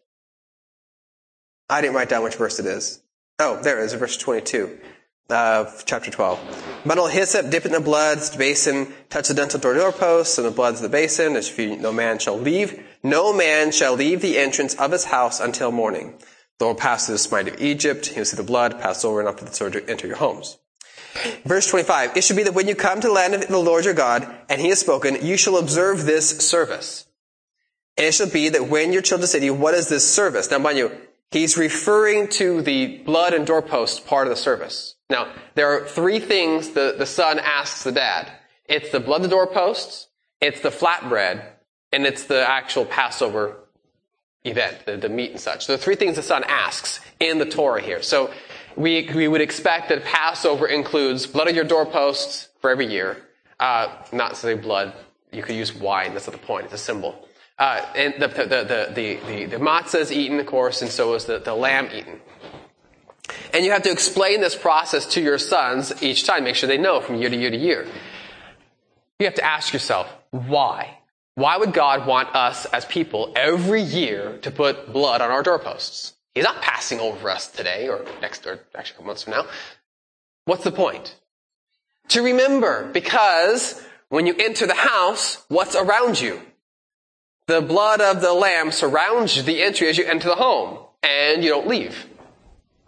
I didn't write down which verse it is. Oh, there it is, verse 22 of chapter 12. Bundle hyssop, dip it in the blood, the basin, touch the dental doorposts, and the blood of the basin. No man shall leave the entrance of his house until morning. The Lord passed through the smite of Egypt. He will see the blood, pass over, and after the sword enter your homes. Verse 25. It shall be that when you come to the land of the Lord your God, and he has spoken, you shall observe this service. And it shall be that when your children say to you, what is this service? Now, mind you, he's referring to the blood and doorpost part of the service. Now, there are 3 things the son asks the dad. It's the blood of the doorposts, it's the flatbread, and it's the actual Passover event, the meat and such. So the 3 things the son asks in the Torah here. So we would expect that Passover includes blood of your doorposts for every year. Not necessarily blood. You could use wine. That's not the point. It's a symbol. And the matzah is eaten, of course, and so is the lamb eaten. And you have to explain this process to your sons each time. Make sure they know from year to year to year. You have to ask yourself, why? Why would God want us as people every year to put blood on our doorposts? He's not passing over us today or actually a couple months from now. What's the point? To remember, because when you enter the house, what's around you? The blood of the lamb surrounds the entry as you enter the home, and you don't leave.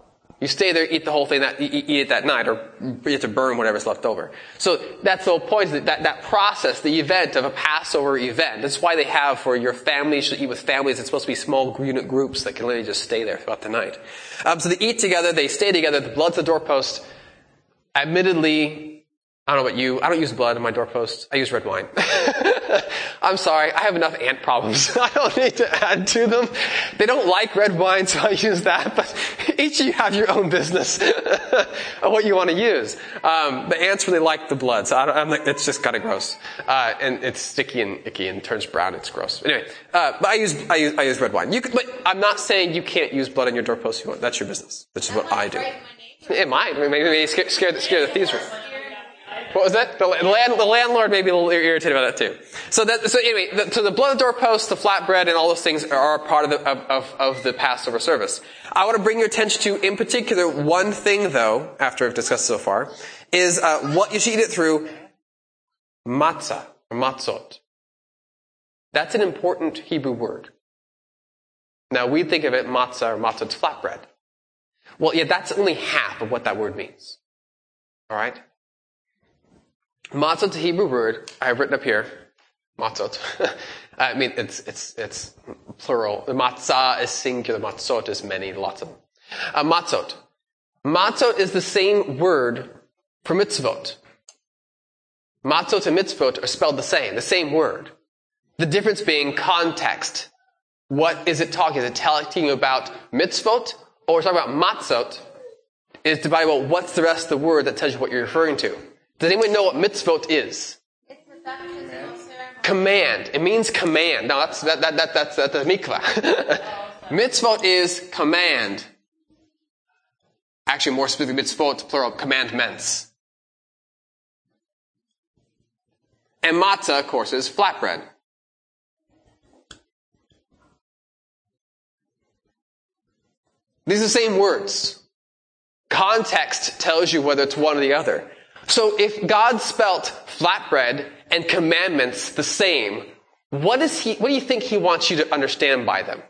You stay there, eat the whole thing, eat it that night, or you have to burn whatever's left over. So that's the whole point, that process, the event of a Passover event. That's why they have for your family, you should eat with families. It's supposed to be small unit groups that can literally just stay there throughout the night. So they eat together, they stay together, the blood's the doorpost. Admittedly, I don't know about you, I don't use blood on my doorpost. I use red wine. I'm sorry, I have enough ant problems. I don't need to add to them. They don't like red wine, so I use that, but each of you have your own business of what you want to use. The ants really like the blood, so it's just kind of gross. And it's sticky and icky and turns brown, it's gross. Anyway, but I use red wine. But I'm not saying you can't use blood on your doorpost if you want. That's your business. Which is what I do. It might. Maybe scare the thieves. What was that? The landlord may be a little irritated about that too. So anyway, the blood of the doorpost, the flatbread, and all those things are a part of the Passover service. I want to bring your attention to, in particular, one thing though, after I've discussed so far, is what you should eat it through, matzah, or matzot. That's an important Hebrew word. Now we think of it, matzah or matzot, flatbread. Well, yeah, that's only half of what that word means. Alright? Matzot is a Hebrew word. I have written up here. Matzot. I mean, it's plural. The matzah is singular. Matzot is many, lots of them. Matzot. Matzot is the same word for mitzvot. Matzot and mitzvot are spelled the same word. The difference being context. What is it talking? Is it talking about mitzvot? Or is it talking about matzot? Is divided about what's the rest of the word that tells you what you're referring to. Does anyone know what mitzvot is? It's the baptismal ceremony. Command. It means command. No, that's the mikvah. Mitzvot is command. Actually, more specifically, mitzvot, plural, commandments. And matzah, of course, is flatbread. These are the same words. Context tells you whether it's one or the other. So if God spelt flatbread and commandments the same, what do you think he wants you to understand by them?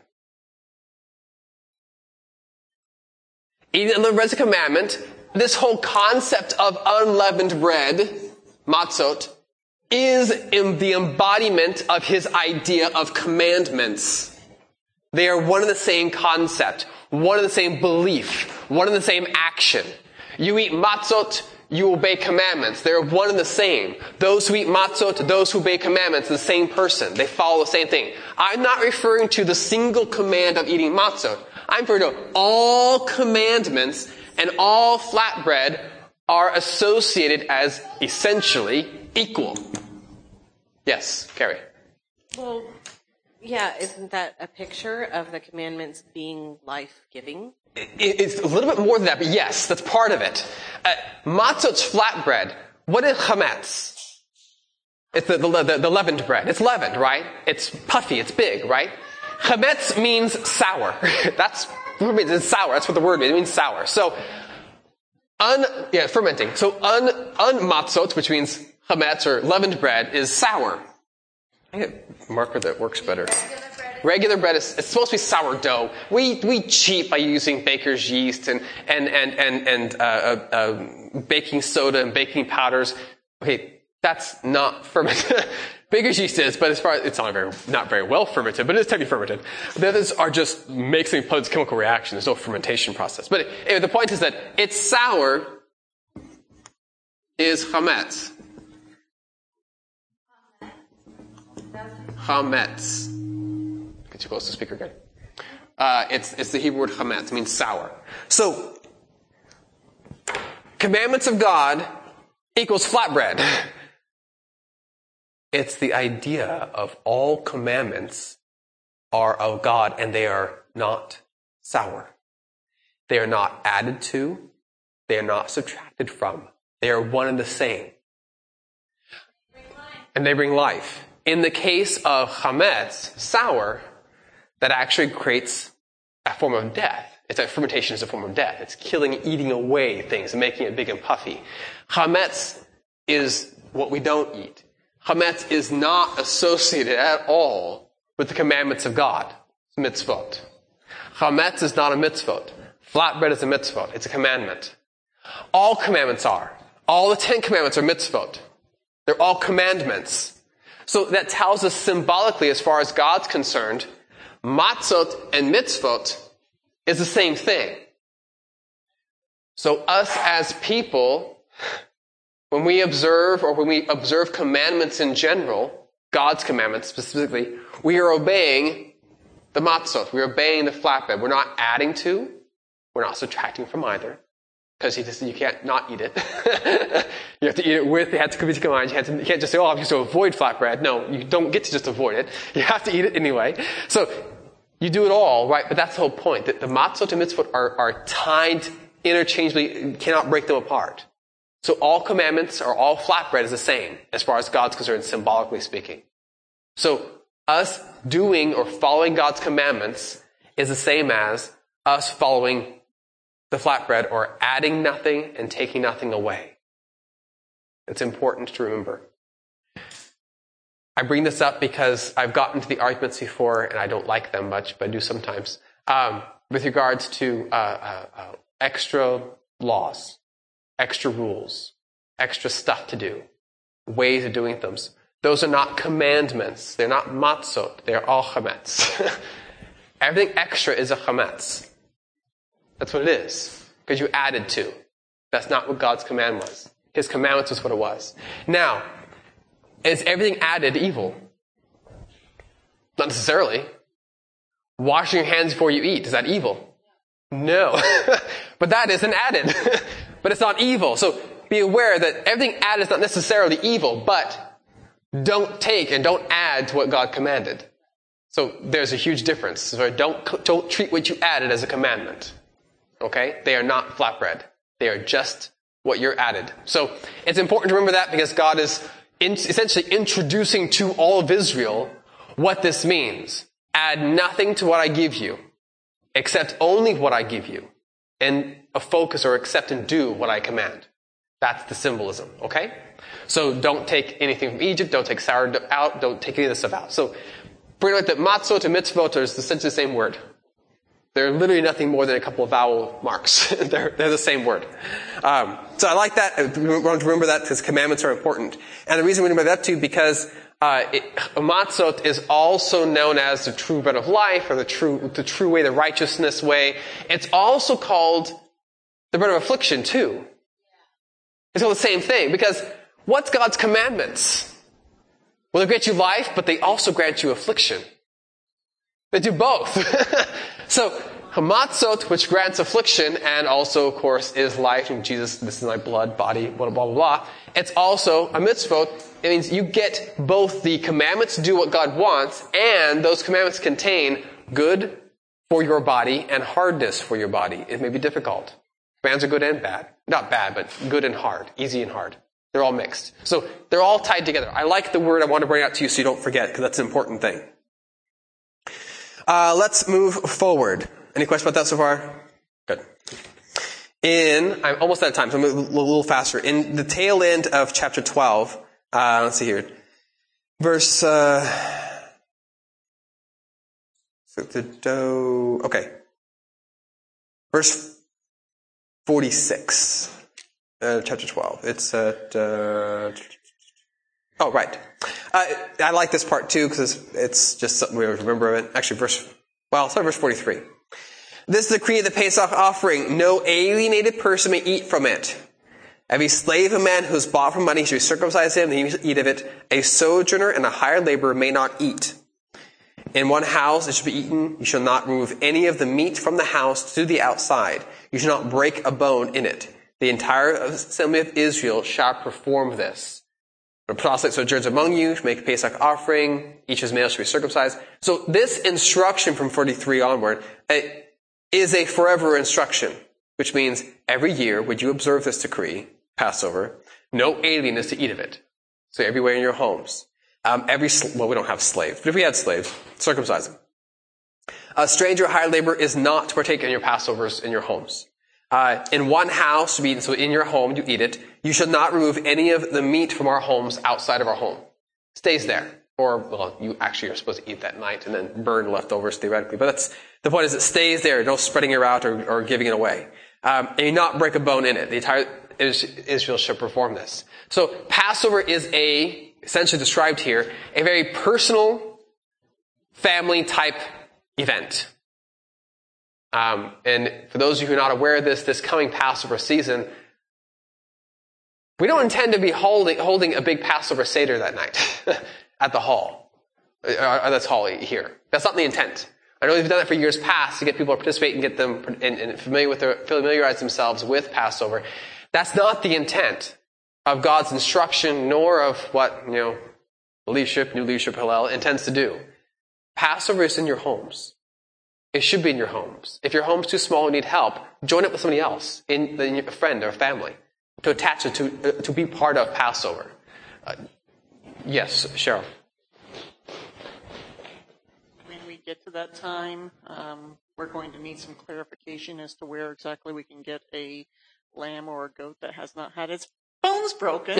Eating the bread is a commandment. This whole concept of unleavened bread, matzot, is in the embodiment of his idea of commandments. They are one and the same concept, one and the same belief, one and the same action. You eat matzot, you obey commandments. They're one and the same. Those who eat matzot, those who obey commandments, the same person. They follow the same thing. I'm not referring to the single command of eating matzot. I'm referring to all commandments, and all flatbread are associated as essentially equal. Yes, Carrie. Well, yeah, isn't that a picture of the commandments being life-giving? It's a little bit more than that, but yes, that's part of it. Matzot's flatbread. What is chametz? It's the leavened bread. It's leavened, right? It's puffy, it's big, right? Chametz means sour. That's what it means. It's sour. That's what the word means. It means sour. So, fermenting. So, matzot, which means chametz or leavened bread, is sour. I get a marker that works better. Regular bread is, it's supposed to be sourdough. We cheat by using baker's yeast and baking soda and baking powders. Okay, that's not fermented. Baker's yeast is, but as far as, it's not very well fermented, but it is technically fermented. The others are just mixing chemical reaction. There's no fermentation process. But anyway, the point is that it's sour is chametz. Chametz. Get too close to the speaker again. It's the Hebrew word chametz. It means sour. So, commandments of God equals flatbread. It's the idea of all commandments are of God, and they are not sour. They are not added to. They are not subtracted from. They are one and the same. And they bring life. In the case of chametz, sour, that actually creates a form of death. Fermentation is a form of death. It's killing, eating away things and making it big and puffy. Chametz is what we don't eat. Chametz is not associated at all with the commandments of God. It's mitzvot. Chametz is not a mitzvot. Flatbread is a mitzvot. It's a commandment. All commandments are. All the 10 commandments are mitzvot. They're all commandments. So that tells us symbolically, as far as God's concerned, matzot and mitzvot is the same thing. So us as people, when we observe commandments in general, God's commandments specifically, we are obeying the matzot. We're obeying the flatbread. We're not adding to. We're not subtracting from either. Because you can't not eat it. You have to eat it with the Hetzkel command. You can't just say, I'm just to avoid flatbread. No, you don't get to just avoid it. You have to eat it anyway. So you do it all, right? But that's the whole point. That the matzot and mitzvot are tied interchangeably. You cannot break them apart. So all commandments or all flatbread is the same as far as God's concerned, symbolically speaking. So us doing or following God's commandments is the same as us following the flatbread or adding nothing and taking nothing away. It's important to remember. I bring this up because I've gotten to the arguments before and I don't like them much, but I do sometimes, with regards to extra laws, extra rules, extra stuff to do, ways of doing things. Those are not commandments. They're not matzot. They're all chametz. Everything extra is a chametz. That's what it is. Because you added to. That's not what God's command was. His commandments was what it was. Now, is everything added evil? Not necessarily. Washing your hands before you eat, is that evil? No. But that isn't added. But it's not evil. So be aware that everything added is not necessarily evil, but don't take and don't add to what God commanded. So there's a huge difference. So don't treat what you added as a commandment. Okay? They are not flatbread. They are just what you're added. So it's important to remember that because God is essentially introducing to all of Israel what this means. Add nothing to what I give you, except only what I give you, and a focus or accept and do what I command. That's the symbolism, okay? So don't take anything from Egypt, don't take sourdough out, don't take any of this stuff out. So pretty much that matzot and mitzvot are essentially the same word. They're literally nothing more than a couple of vowel marks. they're the same word. So I like that. We want to remember that because commandments are important. And the reason we remember that too, because matzot is also known as the true bread of life, or the true way, the righteousness way. It's also called the bread of affliction too. It's called the same thing, because what's God's commandments? Well, they grant you life, but they also grant you affliction. They do both. So, hamatzot, which grants affliction, and also, of course, is life. And Jesus, this is my blood, body, blah, blah, blah, blah. It's also a mitzvot. It means you get both the commandments to do what God wants, and those commandments contain good for your body and hardness for your body. It may be difficult. Commands are good and bad. Not bad, but good and hard. Easy and hard. They're all mixed. So, they're all tied together. I like the word I want to bring out to you so you don't forget, because that's an important thing. Let's move forward. Any questions about that so far? Good. I'm almost out of time, so I'm going to move a little faster. In the tail end of chapter 12, let's see here. Verse, Verse 46, chapter 12. It's at, right. I like this part too, because it's just something we remember of it. Actually, start verse 43. This is the decree of the Pesach offering. No alienated person may eat from it. Every slave of man who is bought for money should circumcise him, and he shall eat of it. A sojourner and a hired laborer may not eat. In one house it shall be eaten. You shall not remove any of the meat from the house to the outside. You shall not break a bone in it. The entire assembly of Israel shall perform this. The proselyte sojourns among you shall make a Pesach offering. Each of his males shall be circumcised. So this instruction from 43 onward is a forever instruction, which means every year would you observe this decree, Passover, no alien is to eat of it. So everywhere in your homes. We don't have slaves, but if we had slaves, circumcise them. A stranger or hired laborer is not to partake in your Passovers in your homes. In one house, so in your home, you eat it. You should not remove any of the meat from our homes outside of our home. Stays there. Or, well, you actually are supposed to eat that night and then burn leftovers theoretically. But the point is it stays there, no spreading it out or giving it away. And you not break a bone in it. The entire Israel should perform this. So Passover is essentially described here, a very personal, family type event. And for those of you who are not aware of this coming Passover season, we don't intend to be holding a big Passover Seder that night at the hall. Or that's hall here. That's not the intent. I know we've done that for years past to get people to participate and get them and familiarize themselves with Passover. That's not the intent of God's instruction, nor of what, new leadership Hillel intends to do. Passover is in your homes. It should be in your homes. If your home's too small and need help, join up with somebody else, a friend or family, to attach it to be part of Passover. Yes, Cheryl. When we get to that time, we're going to need some clarification as to where exactly we can get a lamb or a goat that has not had its bones broken.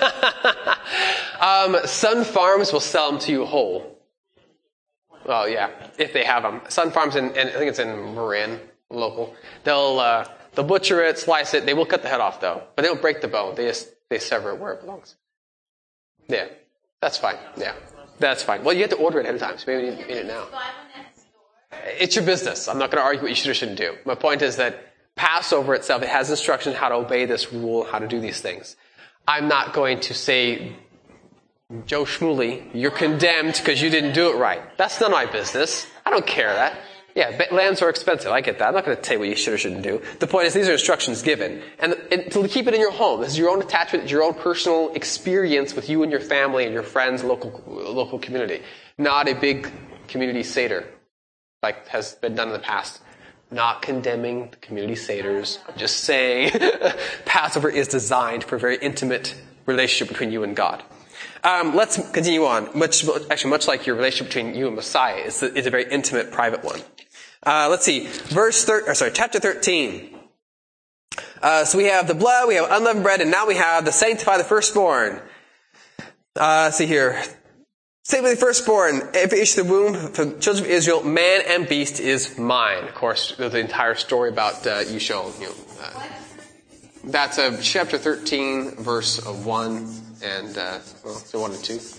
Sun Farms will sell them to you whole. Well, yeah, if they have them. Sun Farms, and I think it's in Marin, local. They'll butcher it, slice it. They will cut the head off, though. But they don't break the bone. They sever it where it belongs. Yeah, that's fine. Yeah, that's fine. Well, you have to order it ahead of time, so maybe you need to eat it now. It's your business. I'm not going to argue what you should or shouldn't do. My point is that Passover itself, it has instructions how to obey this rule, how to do these things. I'm not going to say, Joe Shmuley, you're condemned because you didn't do it right. That's none of my business. I don't care that. Yeah, lambs are expensive. I get that. I'm not going to tell you what you should or shouldn't do. The point is these are instructions given. And to keep it in your home. This is your own attachment. It's your own personal experience with you and your family and your friends, local community. Not a big community Seder like has been done in the past. Not condemning the community Seders. I'm just saying Passover is designed for a very intimate relationship between you and God. Let's continue on. Much like your relationship between you and Messiah, it's a very intimate, private one. Let's see. Chapter 13. So we have the blood, we have unleavened bread, and now we have the sanctify the firstborn. See here. Sanctify the firstborn. Every issue of the womb for the children of Israel, man and beast is mine. Of course, there's the entire story about Yishol. That's chapter 13, verse 1 and 1 and 2.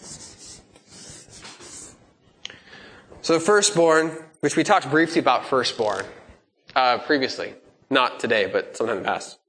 So the firstborn, which we talked briefly about firstborn previously. Not today, but sometime in the past.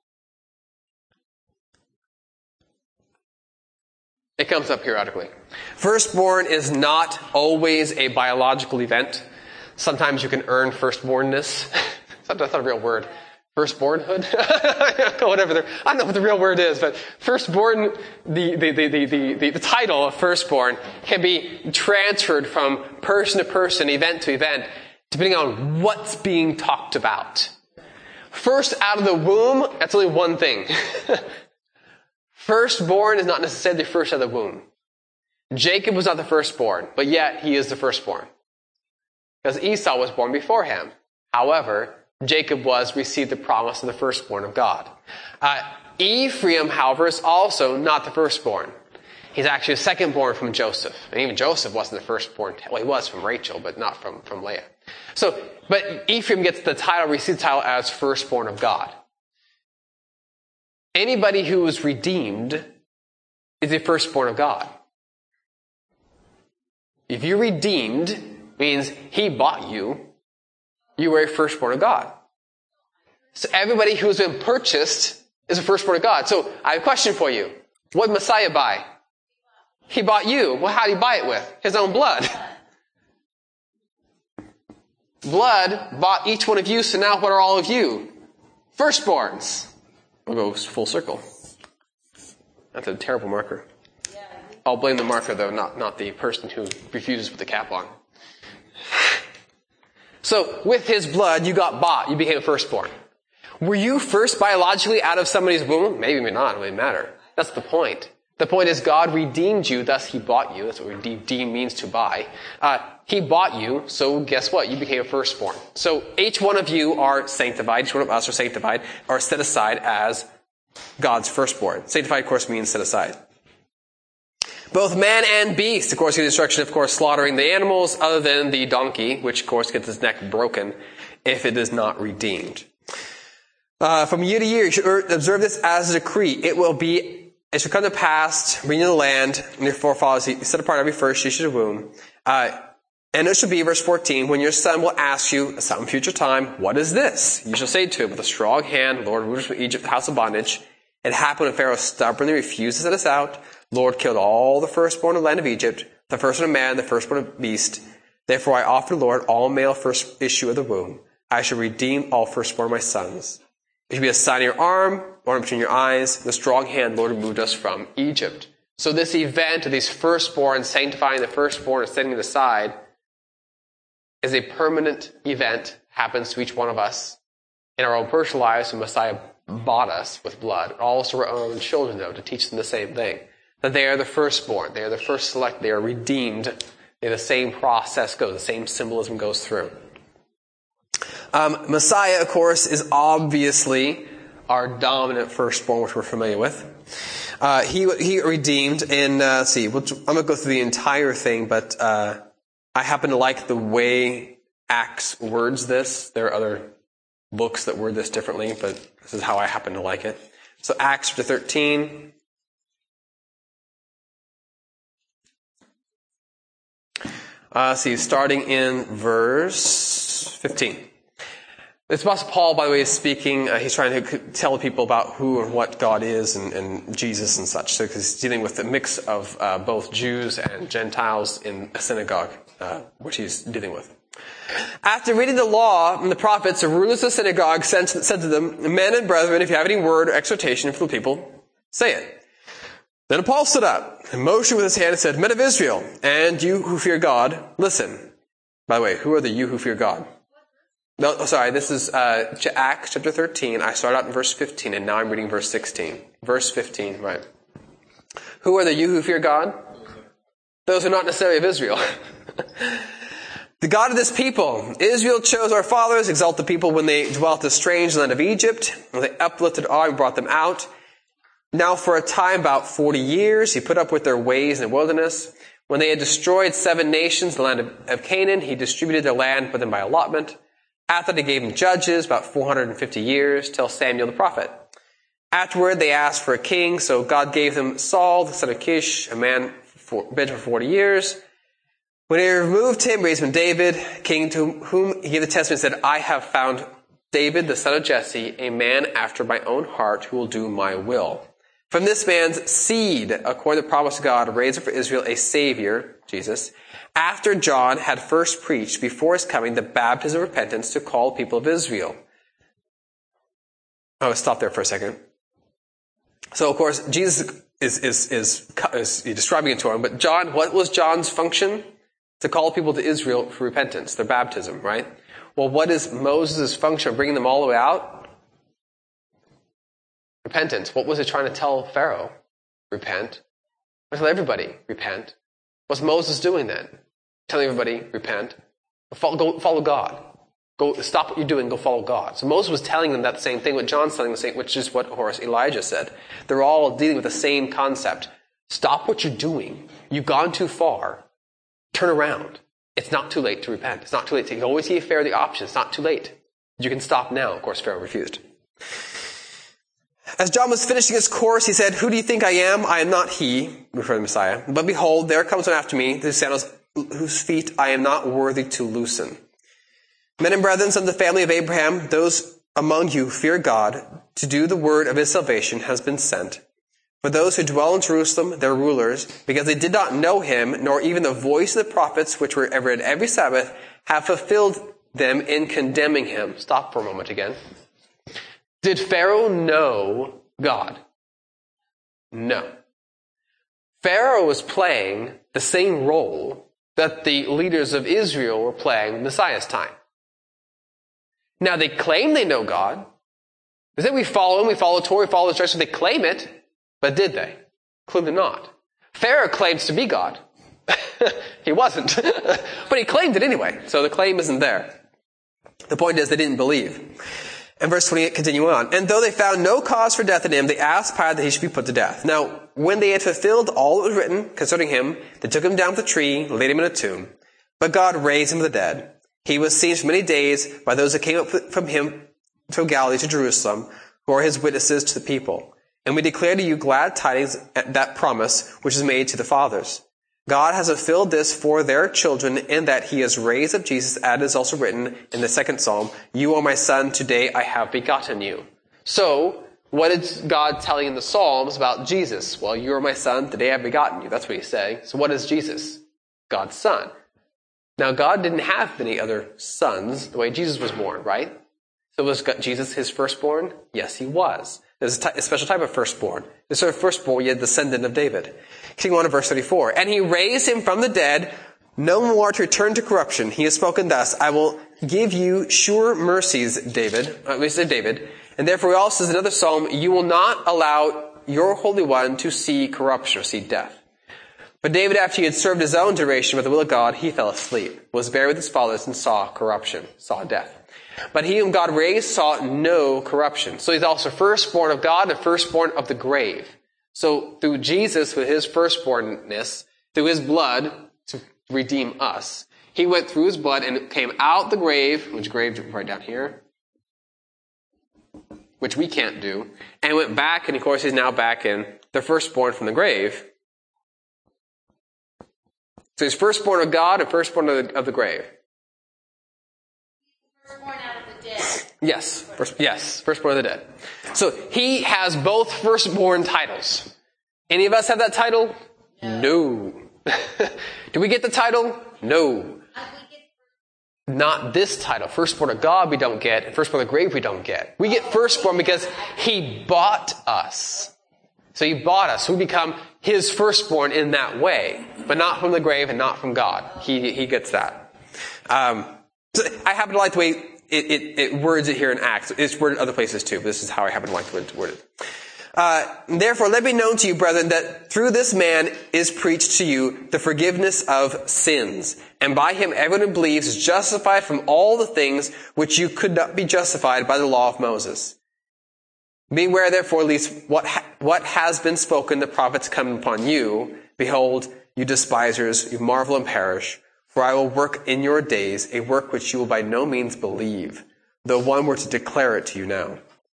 It comes up periodically. Firstborn is not always a biological event. Sometimes you can earn firstbornness. That's not a real word. Firstbornhood? Whatever. I don't know what the real word is, but firstborn, the title of firstborn can be transferred from person to person, event to event, depending on what's being talked about. First out of the womb, that's only one thing. Firstborn is not necessarily first out of the womb. Jacob was not the firstborn, but yet he is the firstborn. Because Esau was born before him. However, Jacob received the promise of the firstborn of God. Ephraim, however, is also not the firstborn. He's actually a secondborn from Joseph. And even Joseph wasn't the firstborn. Well, he was from Rachel, but not from Leah. But Ephraim receives the title as firstborn of God. Anybody who is redeemed is a firstborn of God. If you're redeemed, means he bought you. You were a firstborn of God. So everybody who's been purchased is a firstborn of God. So I have a question for you. What did Messiah buy? He bought you. Well, how did he buy it with? His own blood. Blood bought each one of you, so now what are all of you? Firstborns. We'll go full circle. That's a terrible marker. I'll blame the marker, though, not the person who refuses to put the cap on. So, with his blood, you got bought. You became a firstborn. Were you first biologically out of somebody's womb? Maybe not. It doesn't matter. That's the point. The point is God redeemed you, thus he bought you. That's what redeem means, to buy. He bought you, so guess what? You became a firstborn. So each one of you are sanctified. Each one of us are sanctified, or set aside as God's firstborn. Sanctified, of course, means set aside. Both man and beast, of course, get the instruction, of course, slaughtering the animals other than the donkey, which, of course, gets its neck broken if it is not redeemed. From year to year, you should observe this as a decree. It should come to pass, reading the land, and your forefathers, you set apart every first sheep of the womb. And it should be, verse 14, when your son will ask you at some future time, what is this? You shall say to him, with a strong hand, the Lord ruled us from Egypt, the house of bondage. It happened when Pharaoh stubbornly refused to set us out. The Lord killed all the firstborn of the land of Egypt, the firstborn of man, the firstborn of beast. Therefore I offer the Lord all male first issue of the womb. I shall redeem all firstborn of my sons. It should be a sign in your arm, ornament between your eyes. The strong hand, the Lord removed us from Egypt. So this event of these firstborn, sanctifying the firstborn and setting it aside, is a permanent event, happens to each one of us in our own personal lives, and Messiah bought us with blood. Also our own children, though, to teach them the same thing. That they are the firstborn, they are the first select, they are redeemed. The same process goes, the same symbolism goes through. Messiah, of course, is obviously our dominant firstborn, which we're familiar with. He redeemed in, I'm going to go through the entire thing, but I happen to like the way Acts words this. There are other books that word this differently, but this is how I happen to like it. So Acts chapter 13. Starting in verse 15. It's Apostle Paul, by the way, is speaking. He's trying to tell people about who and what God is and Jesus and such. So, because he's dealing with the mix of both Jews and Gentiles in a synagogue, which he's dealing with. After reading the law and the prophets, the rulers of the synagogue said to them, "Men and brethren, if you have any word or exhortation for the people, say it." Then Paul stood up and motioned with his hand and said, "Men of Israel, and you who fear God, listen." By the way, who are the you who fear God? No, sorry, this is Acts chapter 13. I started out in verse 15, and now I'm reading verse 16. Verse 15, right. Who are the you who fear God? Those who are not necessarily of Israel. The God of this people, Israel chose our fathers, exalt the people when they dwelt a strange land of Egypt. When they uplifted all and brought them out. Now for a time, about 40 years, he put up with their ways in the wilderness. When they had destroyed 7 nations, the land of Canaan, he distributed their land with them by allotment. After they gave him judges, about 450 years, till Samuel the prophet. Afterward, they asked for a king, so God gave them Saul, the son of Kish, a man been for 40 years. When he removed him, raised him David, king to whom he gave the testament, said, "I have found David, the son of Jesse, a man after my own heart, who will do my will. From this man's seed, according to the promise of God, raised up for Israel a Savior, Jesus, after John had first preached before his coming the baptism of repentance to call people of Israel." I will stop there for a second. So, of course, Jesus is describing it to him, but John, what was John's function? To call people to Israel for repentance, their baptism, right? Well, what is Moses' function of bringing them all the way out? Repentance. What was he trying to tell Pharaoh? Repent. Tell everybody, repent. What's Moses doing then? Telling everybody, repent. Go follow God. Go stop what you're doing, go follow God. So Moses was telling them that same thing, what John's telling them, which is what Elijah said. They're all dealing with the same concept. Stop what you're doing. You've gone too far. Turn around. It's not too late to repent. It's not too late. You can always give Pharaoh the option. It's not too late. You can stop now. Of course, Pharaoh refused. As John was finishing his course, he said, "Who do you think I am? I am not he," referring to Messiah. "But behold, there comes one after me, the sandals whose feet I am not worthy to loosen. Men and brethren, sons of the family of Abraham, those among you who fear God, to do the word of his salvation has been sent. For those who dwell in Jerusalem, their rulers, because they did not know him, nor even the voice of the prophets which were read every Sabbath, have fulfilled them in condemning him." Stop for a moment again. Did Pharaoh know God? No. Pharaoh was playing the same role that the leaders of Israel were playing in Messiah's time. Now, they claim they know God. They say we follow him, we follow Torah, we follow the instructions. They claim it, but did they? Clearly not. Pharaoh claims to be God. He wasn't. But he claimed it anyway, so the claim isn't there. The point is they didn't believe. And verse 28, continuing on. And though they found no cause for death in him, they asked Pilate that he should be put to death. Now, when they had fulfilled all that was written concerning him, they took him down to the tree, laid him in a tomb. But God raised him from the dead. He was seen for many days by those that came up from him from Galilee to Jerusalem, who are his witnesses to the people. And we declare to you glad tidings at that promise which is made to the fathers. God has fulfilled this for their children in that he has raised up Jesus, as is also written in the second Psalm, you are my son, today I have begotten you. So, what is God telling in the Psalms about Jesus? Well, you are my son, today I have begotten you. That's what he's saying. So what is Jesus? God's son. Now, God didn't have many other sons the way Jesus was born, right? So was Jesus his firstborn? Yes, he was. There's a special type of firstborn. This sort of firstborn, yet descendant of David. Continuing on to verse 34. And he raised him from the dead, no more to return to corruption. He has spoken thus, I will give you sure mercies, David. We said David. And therefore he also says in another psalm, you will not allow your Holy One to see corruption or see death. But David, after he had served his own duration with the will of God, he fell asleep, was buried with his fathers, and saw corruption, saw death. But he whom God raised saw no corruption. So he's also firstborn of God and firstborn of the grave. So through Jesus, with his firstbornness, through his blood to redeem us, he went through his blood and came out the grave, which grave right down here, which we can't do, and went back, and of course he's now back in the firstborn from the grave. So he's firstborn of God and firstborn of the grave. Firstborn out of the dead. Yes, firstborn of the dead. So he has both firstborn titles. Any of us have that title? No. Do we get the title? No. Not this title. Firstborn of God we don't get, and firstborn of the grave we don't get. We get firstborn because he bought us. So he bought us. We become his firstborn in that way, but not from the grave and not from God. He gets that. So I happen to like the way it words it here in Acts. It's worded other places too, but this is how I happen to like to word it. Therefore, let me known to you, brethren, that through this man is preached to you the forgiveness of sins. And by him everyone who believes is justified from all the things which you could not be justified by the law of Moses. Beware, therefore, lest what has been spoken, the prophets come upon you. Behold, you despisers, you marvel and perish. For I will work in your days a work which you will by no means believe, though one were to declare it to you now.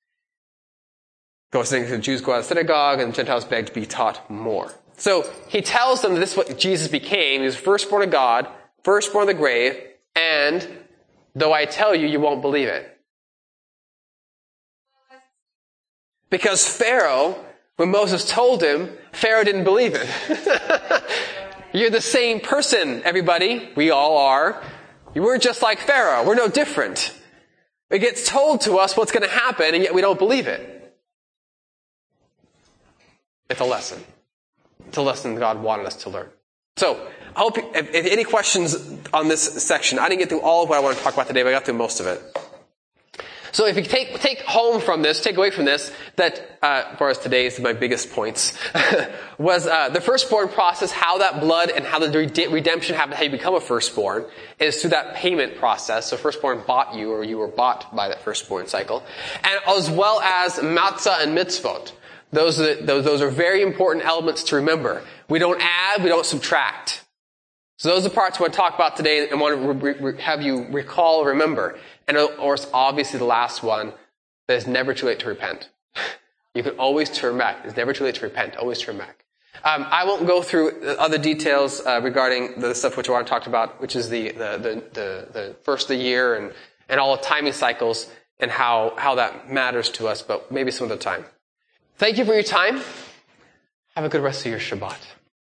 The Jews go out of the synagogue, and the Gentiles beg to be taught more. So he tells them that this is what Jesus became. He was firstborn of God, firstborn of the grave, and though I tell you, you won't believe it. Because Pharaoh, when Moses told him, Pharaoh didn't believe it. You're the same person, everybody. We all are. We're just like Pharaoh. We're no different. It gets told to us what's going to happen, and yet we don't believe it. It's a lesson. It's a lesson God wanted us to learn. So, I hope, if any questions on this section, I didn't get through all of what I want to talk about today, but I got through most of it. So if you take away from this, that, as far as today's my biggest points, was the firstborn process, how that blood and how the redemption happened, how you become a firstborn, is through that payment process. So firstborn bought you, or you were bought by that firstborn cycle. And as well as matzah and mitzvot. Those are very important elements to remember. We don't add, we don't subtract. So those are the parts I want to talk about today and want to have you recall, remember. And of course, obviously the last one, that it's never too late to repent. You can always turn back. It's never too late to repent. Always turn back. I won't go through other details regarding the stuff which I want to talk about, which is the first of the year and all the timing cycles and how that matters to us, but maybe some other time. Thank you for your time. Have a good rest of your Shabbat.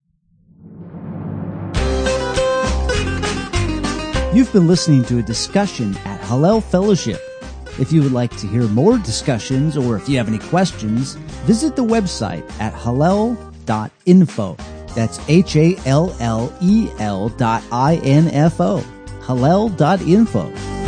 You've been listening to a discussion at Hallel Fellowship. If you would like to hear more discussions or if you have any questions, visit the website at hallel.info. That's HALLEL.info. Hallel.info.